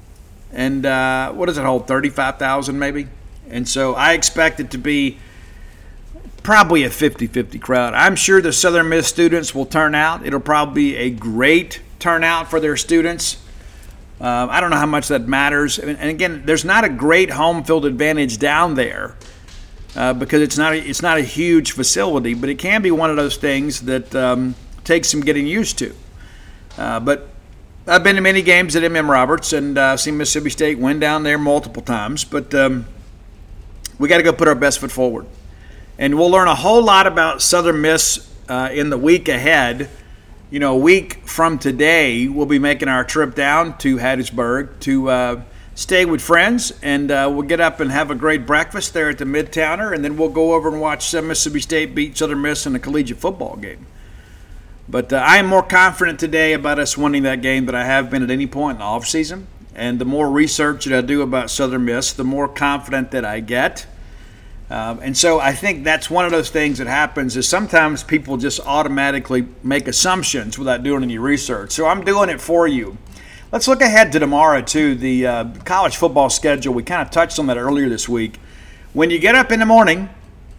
And uh, what does it hold, thirty-five thousand maybe? And so I expect it to be probably a fifty-fifty crowd. I'm sure the Southern Miss students will turn out. It'll probably be a great turnout for their students. Uh, I don't know how much that matters. And, and again, there's not a great home field advantage down there uh, because it's not a, it's not a huge facility, but it can be one of those things that um, takes some getting used to. Uh, but I've been to many games at M M Roberts and uh, seen Mississippi State win down there multiple times, but um, we got to go put our best foot forward. And we'll learn a whole lot about Southern Miss uh, in the week ahead. You know, a week from today, we'll be making our trip down to Hattiesburg to uh, stay with friends. And uh, we'll get up and have a great breakfast there at the Midtowner. And then we'll go over and watch Mississippi State beat Southern Miss in a collegiate football game. But uh, I am more confident today about us winning that game than I have been at any point in the offseason. And the more research that I do about Southern Miss, the more confident that I get. Um, and so I think that's one of those things that happens is sometimes people just automatically make assumptions without doing any research. So I'm doing it for you. Let's look ahead to tomorrow, too, the uh, college football schedule. We kind of touched on that earlier this week. When you get up in the morning,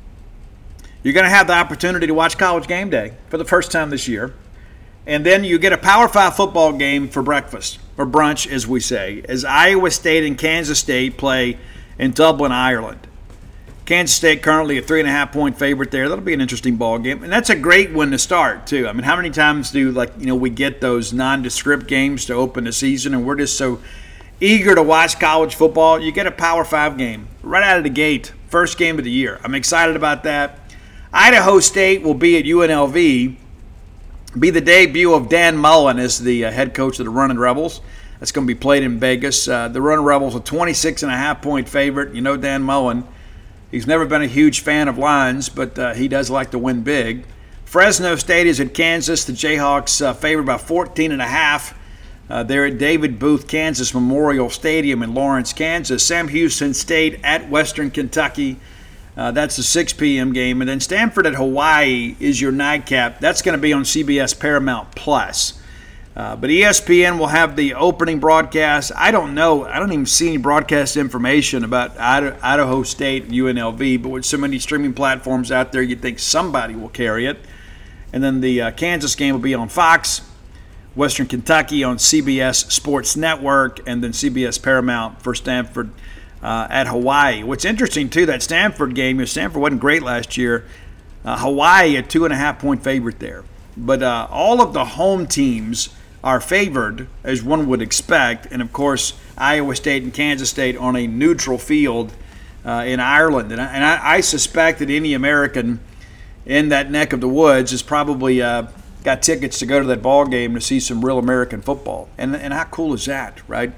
you're going to have the opportunity to watch College Game Day for the first time this year. And then you get a Power Five football game for breakfast or brunch, as we say, as Iowa State and Kansas State play in Dublin, Ireland. Kansas State currently a three and a half point favorite there. That'll be an interesting ball game, and that's a great one to start too. I mean, how many times do like you know we get those nondescript games to open the season, and we're just so eager to watch college football? You get a Power Five game right out of the gate, first game of the year. I'm excited about that. Idaho State will be at U N L V. Be the debut of Dan Mullen as the uh, head coach of the Running Rebels. That's going to be played in Vegas. Uh, the Running Rebels a twenty-six and a half point favorite. You know Dan Mullen. He's never been a huge fan of lines, but uh, he does like to win big. Fresno State is at Kansas. The Jayhawks uh, favored by fourteen and a half. Uh, they're at David Booth Kansas Memorial Stadium in Lawrence, Kansas. Sam Houston State at Western Kentucky. Uh, that's a six p.m. game. And then Stanford at Hawaii is your nightcap. That's going to be on C B S Paramount Plus. Uh, but E S P N will have the opening broadcast. I don't know. I don't even see any broadcast information about Idaho State and U N L V, but with so many streaming platforms out there, you'd think somebody will carry it. And then the uh, Kansas game will be on Fox, Western Kentucky on C B S Sports Network, and then C B S Paramount for Stanford uh, at Hawaii. What's interesting, too, that Stanford game, is Stanford wasn't great last year. Uh, Hawaii a two and a half point favorite there. But uh, all of the home teams are favored, as one would expect, and of course Iowa State and Kansas State on a neutral field uh, in Ireland. And, I, and I, I suspect that any American in that neck of the woods has probably uh, got tickets to go to that ball game to see some real American football. And, and how cool is that, right?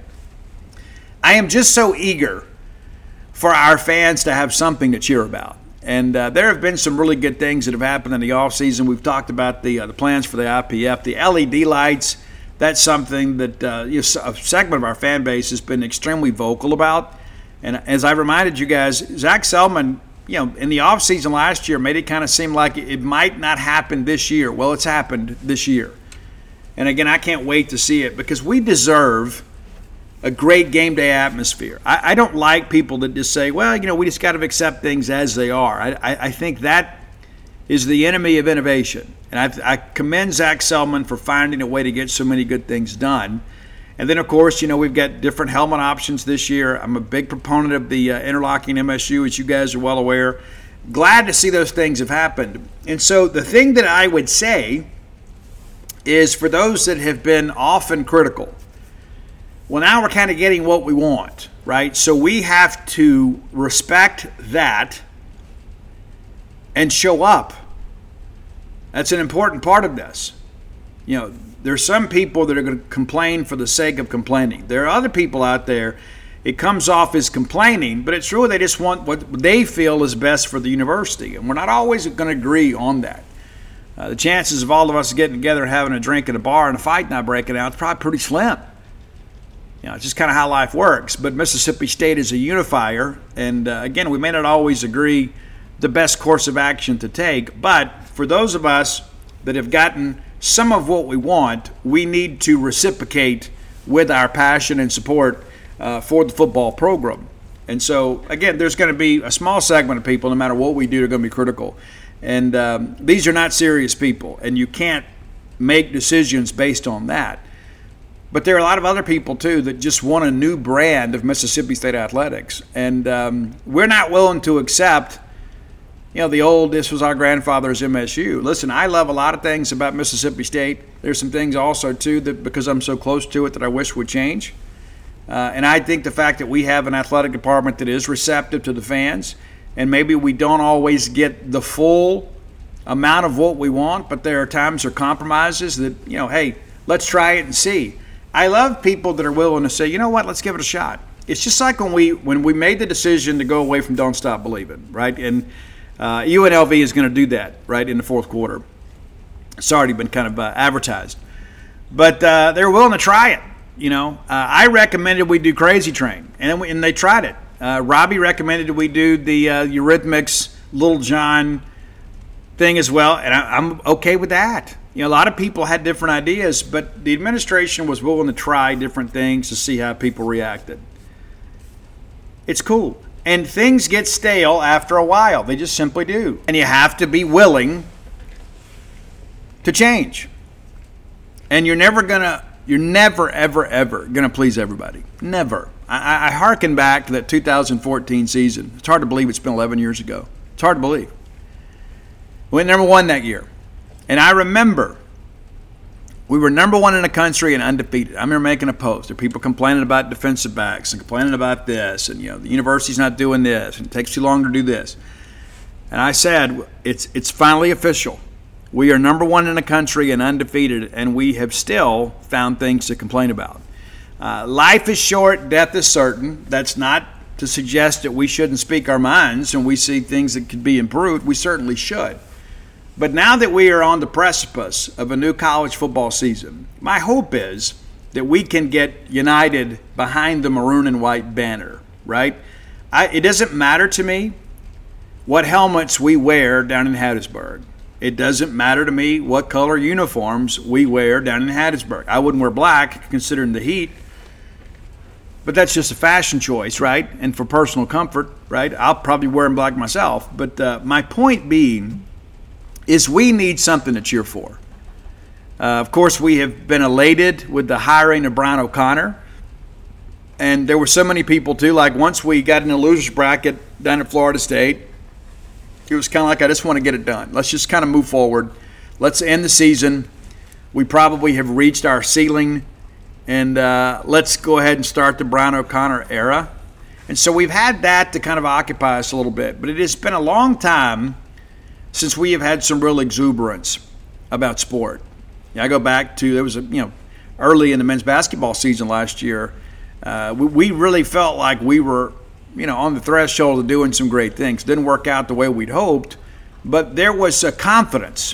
I am just so eager for our fans to have something to cheer about. And uh, there have been some really good things that have happened in the offseason. We've talked about the uh, the plans for the I P F, the L E D lights. That's something that uh, you know, a segment of our fan base has been extremely vocal about. And as I reminded you guys, Zach Selman, you know, in the offseason last year made it kind of seem like it might not happen this year. Well, it's happened this year. And again, I can't wait to see it because we deserve a great game day atmosphere. I, I don't like people that just say, well, you know, we just got to accept things as they are. I, I, I think that is the enemy of innovation. And I, I commend Zach Selman for finding a way to get so many good things done. And then, of course, you know, we've got different helmet options this year. I'm a big proponent of the uh, interlocking M S U, as you guys are well aware. Glad to see those things have happened. And so the thing that I would say is for those that have been often critical, well, now we're kind of getting what we want, right? So we have to respect that and show up. That's an important part of this. You know, there's some people that are going to complain for the sake of complaining. There are other people out there, it comes off as complaining, but it's really they just want what they feel is best for the university. And we're not always going to agree on that. Uh, the chances of all of us getting together and having a drink at a bar and a fight not breaking out is probably pretty slim. You know, it's just kind of how life works. But Mississippi State is a unifier. And, uh, again, we may not always agree the best course of action to take. But for those of us that have gotten some of what we want, we need to reciprocate with our passion and support uh, for the football program. And so, again, there's going to be a small segment of people, no matter what we do, are going to be critical. And um, these are not serious people. And you can't make decisions based on that. But there are a lot of other people, too, that just want a new brand of Mississippi State athletics. And um, we're not willing to accept, you know, the old, this was our grandfather's M S U. Listen, I love a lot of things about Mississippi State. There's some things also, too, that because I'm so close to it that I wish would change. Uh, and I think the fact that we have an athletic department that is receptive to the fans, and maybe we don't always get the full amount of what we want, but there are times or compromises that, you know, hey, let's try it and see. I love people that are willing to say, you know what, let's give it a shot. It's just like when we when we made the decision to go away from Don't Stop Believing, right? And uh, U N L V is going to do that, right, in the fourth quarter. It's already been kind of uh, advertised. But uh, they're willing to try it, you know. Uh, I recommended we do Crazy Train, and, we, and they tried it. Uh, Robbie recommended we do the uh, Eurythmics Little John thing as well, and I, I'm okay with that. You know, a lot of people had different ideas, but the administration was willing to try different things to see how people reacted. It's cool. And things get stale after a while. They just simply do. And you have to be willing to change. And you're never going to You're never, ever, ever going to please everybody. Never. I, I hearken back to that two thousand fourteen season. It's hard to believe it's been eleven years ago. It's hard to believe. We went number one that year. And I remember we were number one in the country and undefeated. I remember making a post. There were people complaining about defensive backs and complaining about this. And, you know, the university's not doing this. And it takes too long to do this. And I said, it's it's finally official. We are number one in the country and undefeated, and we have still found things to complain about. Uh, life is short, death is certain. That's not to suggest that we shouldn't speak our minds and we see things that could be improved. We certainly should. But now that we are on the precipice of a new college football season, my hope is that we can get united behind the maroon and white banner, right? I, it doesn't matter to me what helmets we wear down in Hattiesburg. It doesn't matter to me what color uniforms we wear down in Hattiesburg. I wouldn't wear black considering the heat, but that's just a fashion choice, right? And for personal comfort, right? I'll probably wear them black myself. But uh, my point being is we need something to cheer for. Uh, of course, we have been elated with the hiring of Brian O'Connor. And there were so many people, too. Like once we got in the loser's bracket down at Florida State, it was kind of like, I just want to get it done. Let's just kind of move forward. Let's end the season. We probably have reached our ceiling. And uh, let's go ahead and start the Brian O'Connor era. And so we've had that to kind of occupy us a little bit. But it has been a long time since we have had some real exuberance about sport. Yeah, I go back to, there was a, you know, early in the men's basketball season last year, uh, we, we really felt like we were, you know, on the threshold of doing some great things. Didn't work out the way we'd hoped, but there was a confidence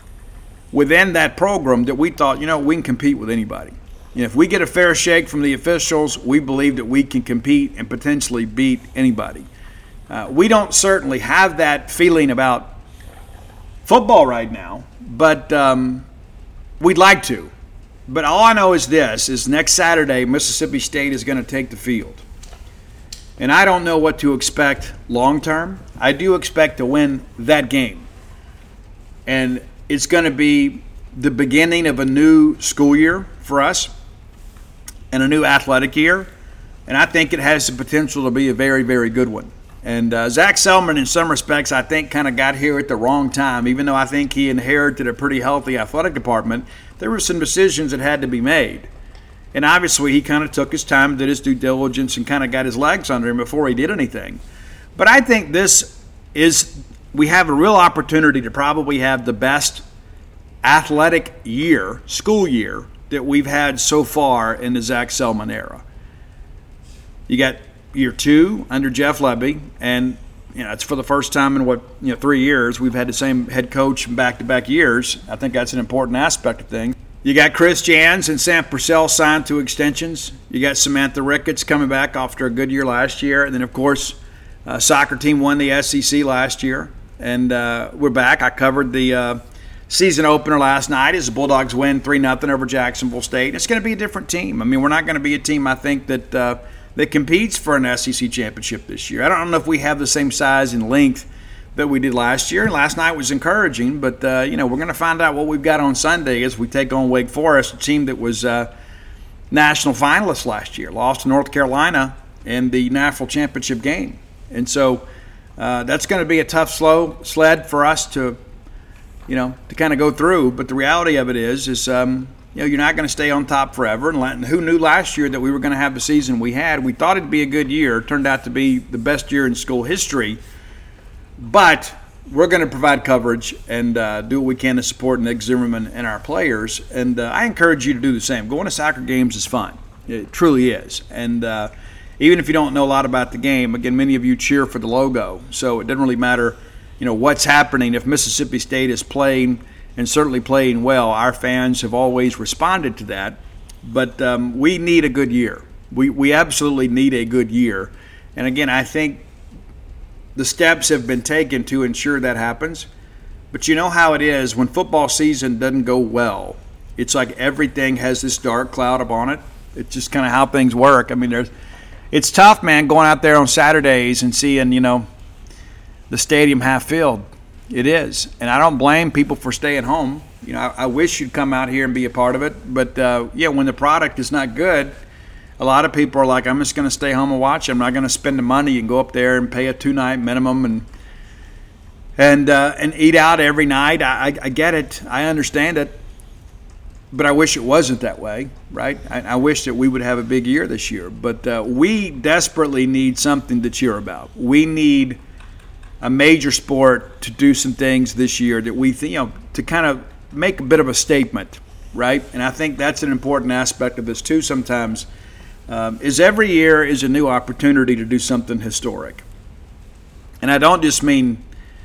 within that program that we thought, you know, we can compete with anybody. You know, if we get a fair shake from the officials, we believe that we can compete and potentially beat anybody. Uh, we don't certainly have that feeling about football right now, but um, we'd like to. But all I know is this, is next Saturday, Mississippi State is going to take the field. And I don't know what to expect long term. I do expect to win that game. And it's going to be the beginning of a new school year for us and a new athletic year. And I think it has the potential to be a very, very good one. And uh, Zach Selman, in some respects, I think kind of got here at the wrong time. Even though I think he inherited a pretty healthy athletic department, there were some decisions that had to be made. And obviously, he kind of took his time, did his due diligence, and kind of got his legs under him before he did anything. But I think this is, we have a real opportunity to probably have the best athletic year, school year, that we've had so far in the Zach Selman era. You got year two under Jeff Lebby, and you know it's for the first time in what you know three years we've had the same head coach in back-to-back years. I think that's an important aspect of things. You got Chris Jans and Sam Purcell signed to extensions. You got Samantha Ricketts coming back after a good year last year. And then, of course, uh, soccer team won the S E C last year. And uh, we're back. I covered the uh, season opener last night as the Bulldogs win three nothing over Jacksonville State. It's going to be a different team. I mean, we're not going to be a team, I think, that uh, that competes for an S E C championship this year. I don't know if we have the same size and length that we did last year. And last night was encouraging, but, uh, you know, we're going to find out what we've got on Sunday as we take on Wake Forest, a team that was uh, national finalists last year, lost to North Carolina in the national championship game. And so uh, that's going to be a tough, slow sled for us to, you know, to kind of go through. But the reality of it is, is um, you know, you're not going to stay on top forever. And who knew last year that we were going to have the season we had? We thought it'd be a good year. It turned out to be the best year in school history. But we're going to provide coverage and uh, do what we can to support Nick Zimmerman and our players. And uh, I encourage you to do the same. Going to soccer games is fun. It truly is. And uh, even if you don't know a lot about the game, again, many of you cheer for the logo. So it doesn't really matter, you know, what's happening. If Mississippi State is playing and certainly playing well, our fans have always responded to that. But um, we need a good year. We, we absolutely need a good year. And, again, I think the steps have been taken to ensure that happens. But you know how it is when football season doesn't go well. It's like everything has this dark cloud upon it. It's just kind of how things work. I mean, there's, it's tough, man, going out there on Saturdays and seeing, you know, the stadium half filled. It is. And I don't blame people for staying home. You know, I, I wish you'd come out here and be a part of it. But, uh, yeah, when the product is not good, a lot of people are like, I'm just going to stay home and watch it. I'm not going to spend the money and go up there and pay a two-night minimum and and uh, and eat out every night. I, I, I get it. I understand it. But I wish it wasn't that way, right? I, I wish that we would have a big year this year. But uh, we desperately need something to cheer about. We need a major sport to do some things this year that we think, you know, to kind of make a bit of a statement, right? And I think that's an important aspect of this too sometimes, um, is every year is a new opportunity to do something historic. And I don't just mean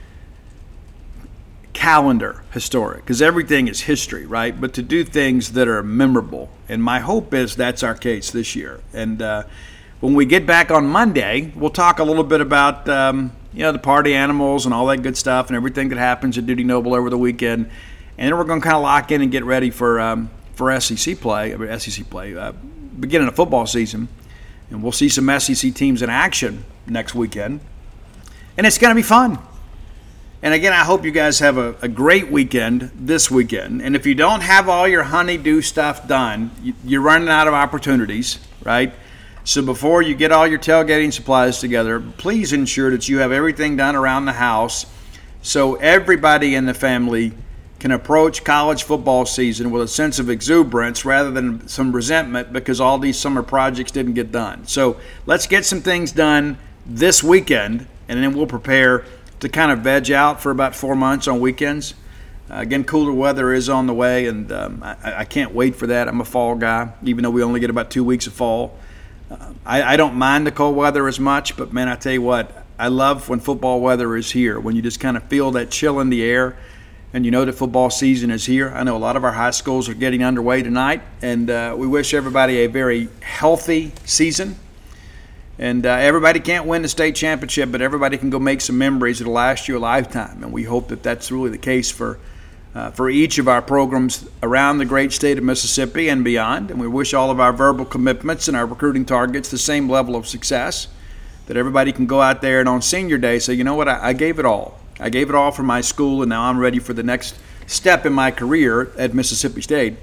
calendar historic, because everything is history, right? But to do things that are memorable. And my hope is that's our case this year. And uh, when we get back on Monday, we'll talk a little bit about um, you know, the party animals and all that good stuff and everything that happens at Dudy Noble over the weekend. And then we're going to kind of lock in and get ready for um, for S E C play, S E C play, uh, beginning of football season. And we'll see some S E C teams in action next weekend. And it's going to be fun. And again, I hope you guys have a, a great weekend this weekend. And if you don't have all your honey-do stuff done, you, you're running out of opportunities, right? So before you get all your tailgating supplies together, please ensure that you have everything done around the house so everybody in the family can approach college football season with a sense of exuberance rather than some resentment because all these summer projects didn't get done. So let's get some things done this weekend, and then we'll prepare to kind of veg out for about four months on weekends. Uh, again, cooler weather is on the way, and um, I, I can't wait for that. I'm a fall guy, even though we only get about two weeks of fall. Uh, I, I don't mind the cold weather as much, but, man, I tell you what, I love when football weather is here, when you just kind of feel that chill in the air, and you know that football season is here. I know a lot of our high schools are getting underway tonight, and uh, we wish everybody a very healthy season. And uh, everybody can't win the state championship, but everybody can go make some memories that'll last you a lifetime. And we hope that that's really the case for uh, for each of our programs around the great state of Mississippi and beyond. And we wish all of our verbal commitments and our recruiting targets the same level of success, that everybody can go out there and on senior day say, you know what, I, I gave it all. I gave it all for my school, and now I'm ready for the next step in my career at Mississippi State.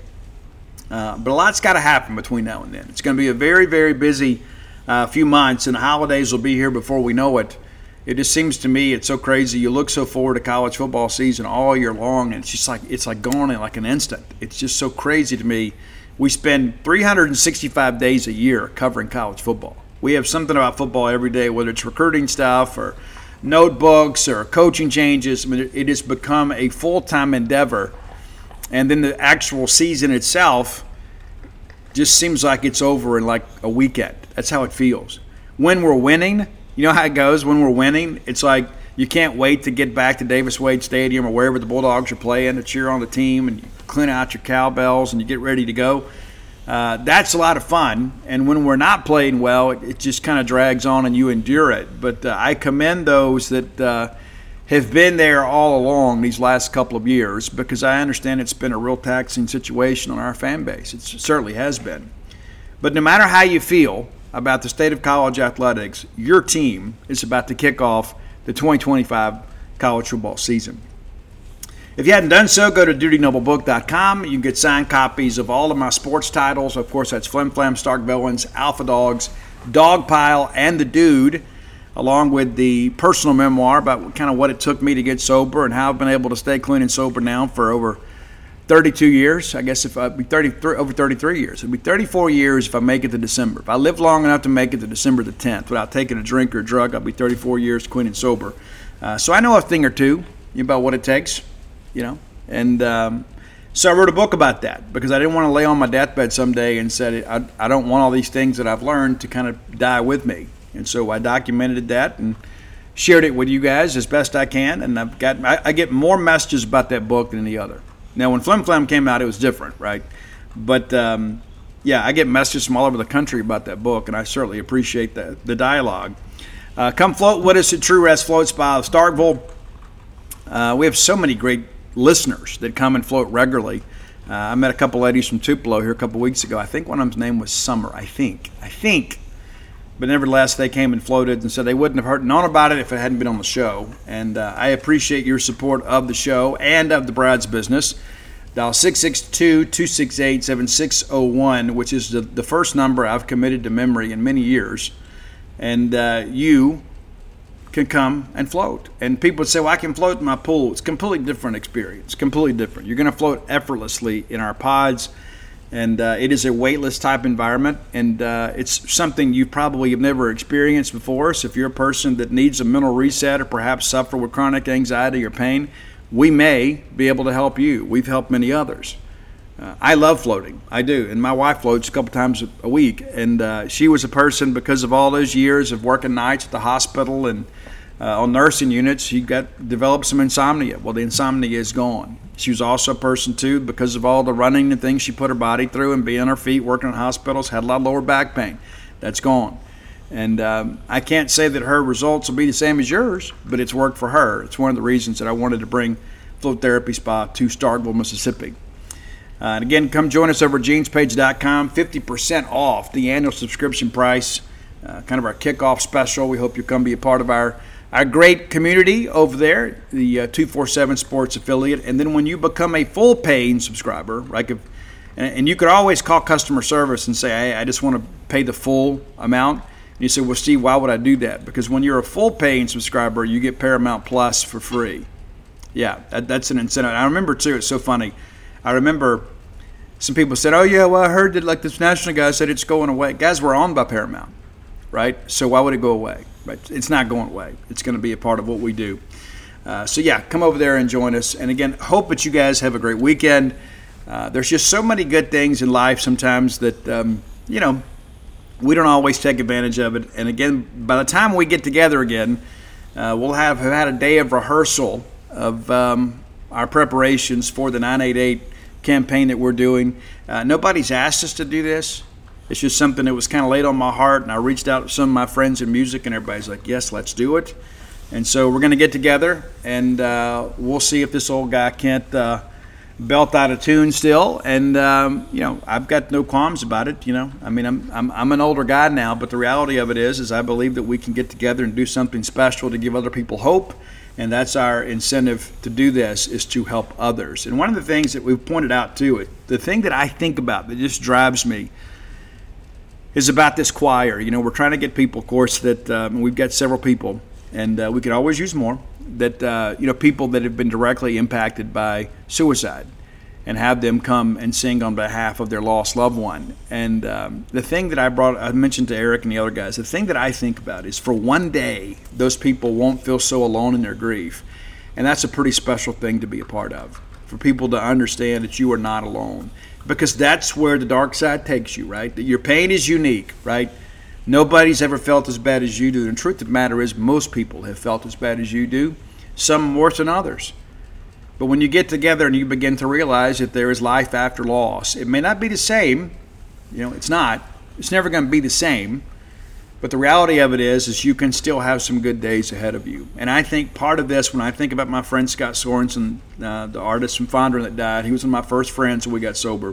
Uh, but a lot's got to happen between now and then. It's going to be a very, very busy a uh, few months, and the holidays will be here before we know it. It just seems to me it's so crazy. You look so forward to college football season all year long, and it's just like it's like gone in like an instant. It's just so crazy to me. We spend three hundred sixty-five days a year covering college football. We have something about football every day, whether it's recruiting stuff or notebooks or coaching changes. I mean, it has become a full-time endeavor, and then the actual season itself just seems like it's over in like a weekend. That's how it feels. When we're winning, you know how it goes. When we're winning, it's like you can't wait to get back to Davis Wade Stadium or wherever the Bulldogs are playing to cheer on the team, and you clean out your cowbells and you get ready to go. Uh, that's a lot of fun. And when we're not playing well, it, it just kind of drags on and you endure it. But uh, I commend those that uh, have been there all along these last couple of years, because I understand it's been a real taxing situation on our fan base. It certainly has been. But no matter how you feel about the state of college athletics, your team is about to kick off the twenty twenty-five college football season. If you hadn't done so, go to dudy noble book dot com. You can get signed copies of all of my sports titles. Of course, that's Flim Flam, Stark Villains, Alpha Dogs, Dogpile, and The Dude, along with the personal memoir about kind of what it took me to get sober and how I've been able to stay clean and sober now for over thirty-two years. I guess if I'd be thirty-three, over thirty-three years. It'd be thirty-four years if I make it to December. If I live long enough to make it to December the tenth without taking a drink or a drug, I'll be thirty-four years clean and sober. Uh, so I know a thing or two about what it takes, you know. And um, so I wrote a book about that because I didn't want to lay on my deathbed someday and said, I, I don't want all these things that I've learned to kind of die with me. And so I documented that and shared it with you guys as best I can. And I've got I, I get more messages about that book than any other. Now, when Flim Flam came out, it was different, right? But, um, yeah, I get messages from all over the country about that book, and I certainly appreciate the, the dialogue. Uh, come float with us at True Rest Float Spa of Starkville. Uh, we have so many great listeners that come and float regularly. Uh, I met a couple ladies from Tupelo here a couple weeks ago. I think one of them's name was Summer, I think. I think. But nevertheless, they came and floated and said they wouldn't have heard known about it if it hadn't been on the show. And uh, I appreciate your support of the show and of the Brad's business. Dial six six two, two six eight, seven six zero one, which is the, the first number I've committed to memory in many years. And uh, you can come and float. And people say, well, I can float in my pool. It's a completely different experience, completely different. You're going to float effortlessly in our pods. And uh, it is a weightless type environment, and uh, it's something you probably have never experienced before. So if you're a person that needs a mental reset or perhaps suffer with chronic anxiety or pain, we may be able to help you. We've helped many others. Uh, I love floating. I do. And my wife floats a couple times a week. And uh, she was a person, because of all those years of working nights at the hospital and uh, on nursing units, she got developed some insomnia. Well, the insomnia is gone. She was also a person, too, because of all the running and things she put her body through and being on her feet, working in hospitals, had a lot of lower back pain. That's gone. And um, I can't say that her results will be the same as yours, but it's worked for her. It's one of the reasons that I wanted to bring Float Therapy Spa to Starkville, Mississippi. Uh, and again, come join us over at jeans page dot com. fifty percent off the annual subscription price, uh, kind of our kickoff special. We hope you'll come be a part of our Our great community over there, the uh, two forty-seven Sports affiliate. And then when you become a full paying subscriber, like if, and, and you could always call customer service and say, hey, I just want to pay the full amount. And you say, well, Steve, why would I do that? Because when you're a full paying subscriber, you get Paramount Plus for free. Yeah, that, that's an incentive. I remember, too, it's so funny. I remember some people said, oh, yeah, well, I heard that like this national guy said it's going away. Guys, we're owned by Paramount, right? So why would it go away? Right? It's not going away. It's going to be a part of what we do. Uh, so, yeah, come over there and join us. And, again, hope that you guys have a great weekend. Uh, there's just so many good things in life sometimes that, um, you know, we don't always take advantage of it. And, again, by the time we get together again, uh, we'll have, have had a day of rehearsal of um, our preparations for the nine eight eight campaign that we're doing. Uh, nobody's asked us to do this. It's just something that was kind of laid on my heart, and I reached out to some of my friends in music, and everybody's like, yes, let's do it. And so we're going to get together, and uh, we'll see if this old guy can't uh, belt out a tune still. And, um, you know, I've got no qualms about it, you know. I mean, I'm, I'm I'm an older guy now, but the reality of it is, is I believe that we can get together and do something special to give other people hope. And that's our incentive to do this, is to help others. And one of the things that we've pointed out, too, it, the thing that I think about that just drives me is about this choir. You know, we're trying to get people, of course, that um, we've got several people, and uh, we could always use more, that, uh, you know, people that have been directly impacted by suicide, and have them come and sing on behalf of their lost loved one. And um, the thing that I brought, I mentioned to Eric and the other guys, the thing that I think about is for one day, those people won't feel so alone in their grief. And that's a pretty special thing to be a part of, for people to understand that you are not alone. Because that's where the dark side takes you, right? That your pain is unique, right? Nobody's ever felt as bad as you do. And the truth of the matter is, most people have felt as bad as you do, some worse than others. But when you get together and you begin to realize that there is life after loss, it may not be the same. You know, it's not. It's never going to be the same. But the reality of it is, is you can still have some good days ahead of you. And I think part of this, when I think about my friend Scott Sorensen, uh, the artist and founder that died, he was one of my first friends when we got sober.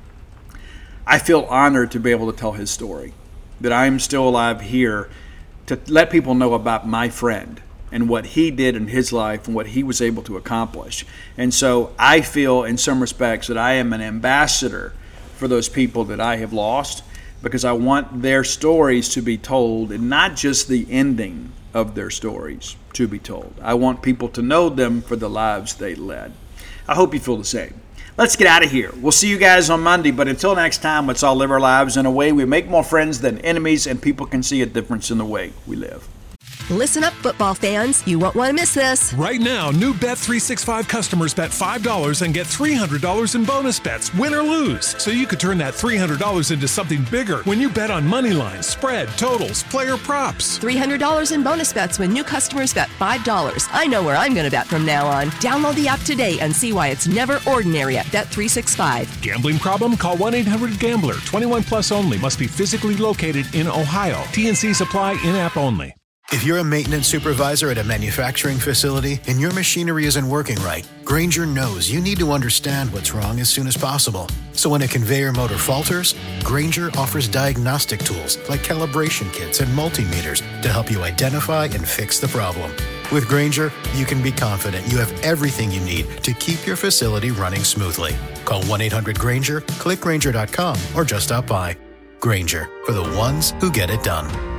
I feel honored to be able to tell his story, that I am still alive here to let people know about my friend and what he did in his life and what he was able to accomplish. And so I feel in some respects that I am an ambassador for those people that I have lost, because I want their stories to be told, and not just the ending of their stories to be told. I want people to know them for the lives they led. I hope you feel the same. Let's get out of here. We'll see you guys on Monday, but until next time, let's all live our lives in a way we make more friends than enemies, and people can see a difference in the way we live. Listen up, football fans. You won't want to miss this. Right now, new Bet three sixty-five customers bet five dollars and get three hundred dollars in bonus bets, win or lose. So you could turn that three hundred dollars into something bigger when you bet on money lines, spread, totals, player props. three hundred dollars in bonus bets when new customers bet five dollars. I know where I'm going to bet from now on. Download the app today and see why it's never ordinary at Bet three sixty-five. Gambling problem? Call one eight hundred gambler. twenty-one plus only. Must be physically located in Ohio. T and C's apply, in-app only. If you're a maintenance supervisor at a manufacturing facility and your machinery isn't working right, Grainger knows you need to understand what's wrong as soon as possible. So when a conveyor motor falters, Grainger offers diagnostic tools like calibration kits and multimeters to help you identify and fix the problem. With Grainger, you can be confident you have everything you need to keep your facility running smoothly. Call one eight hundred Grainger, click Grainger dot com, or just stop by. Grainger, for the ones who get it done.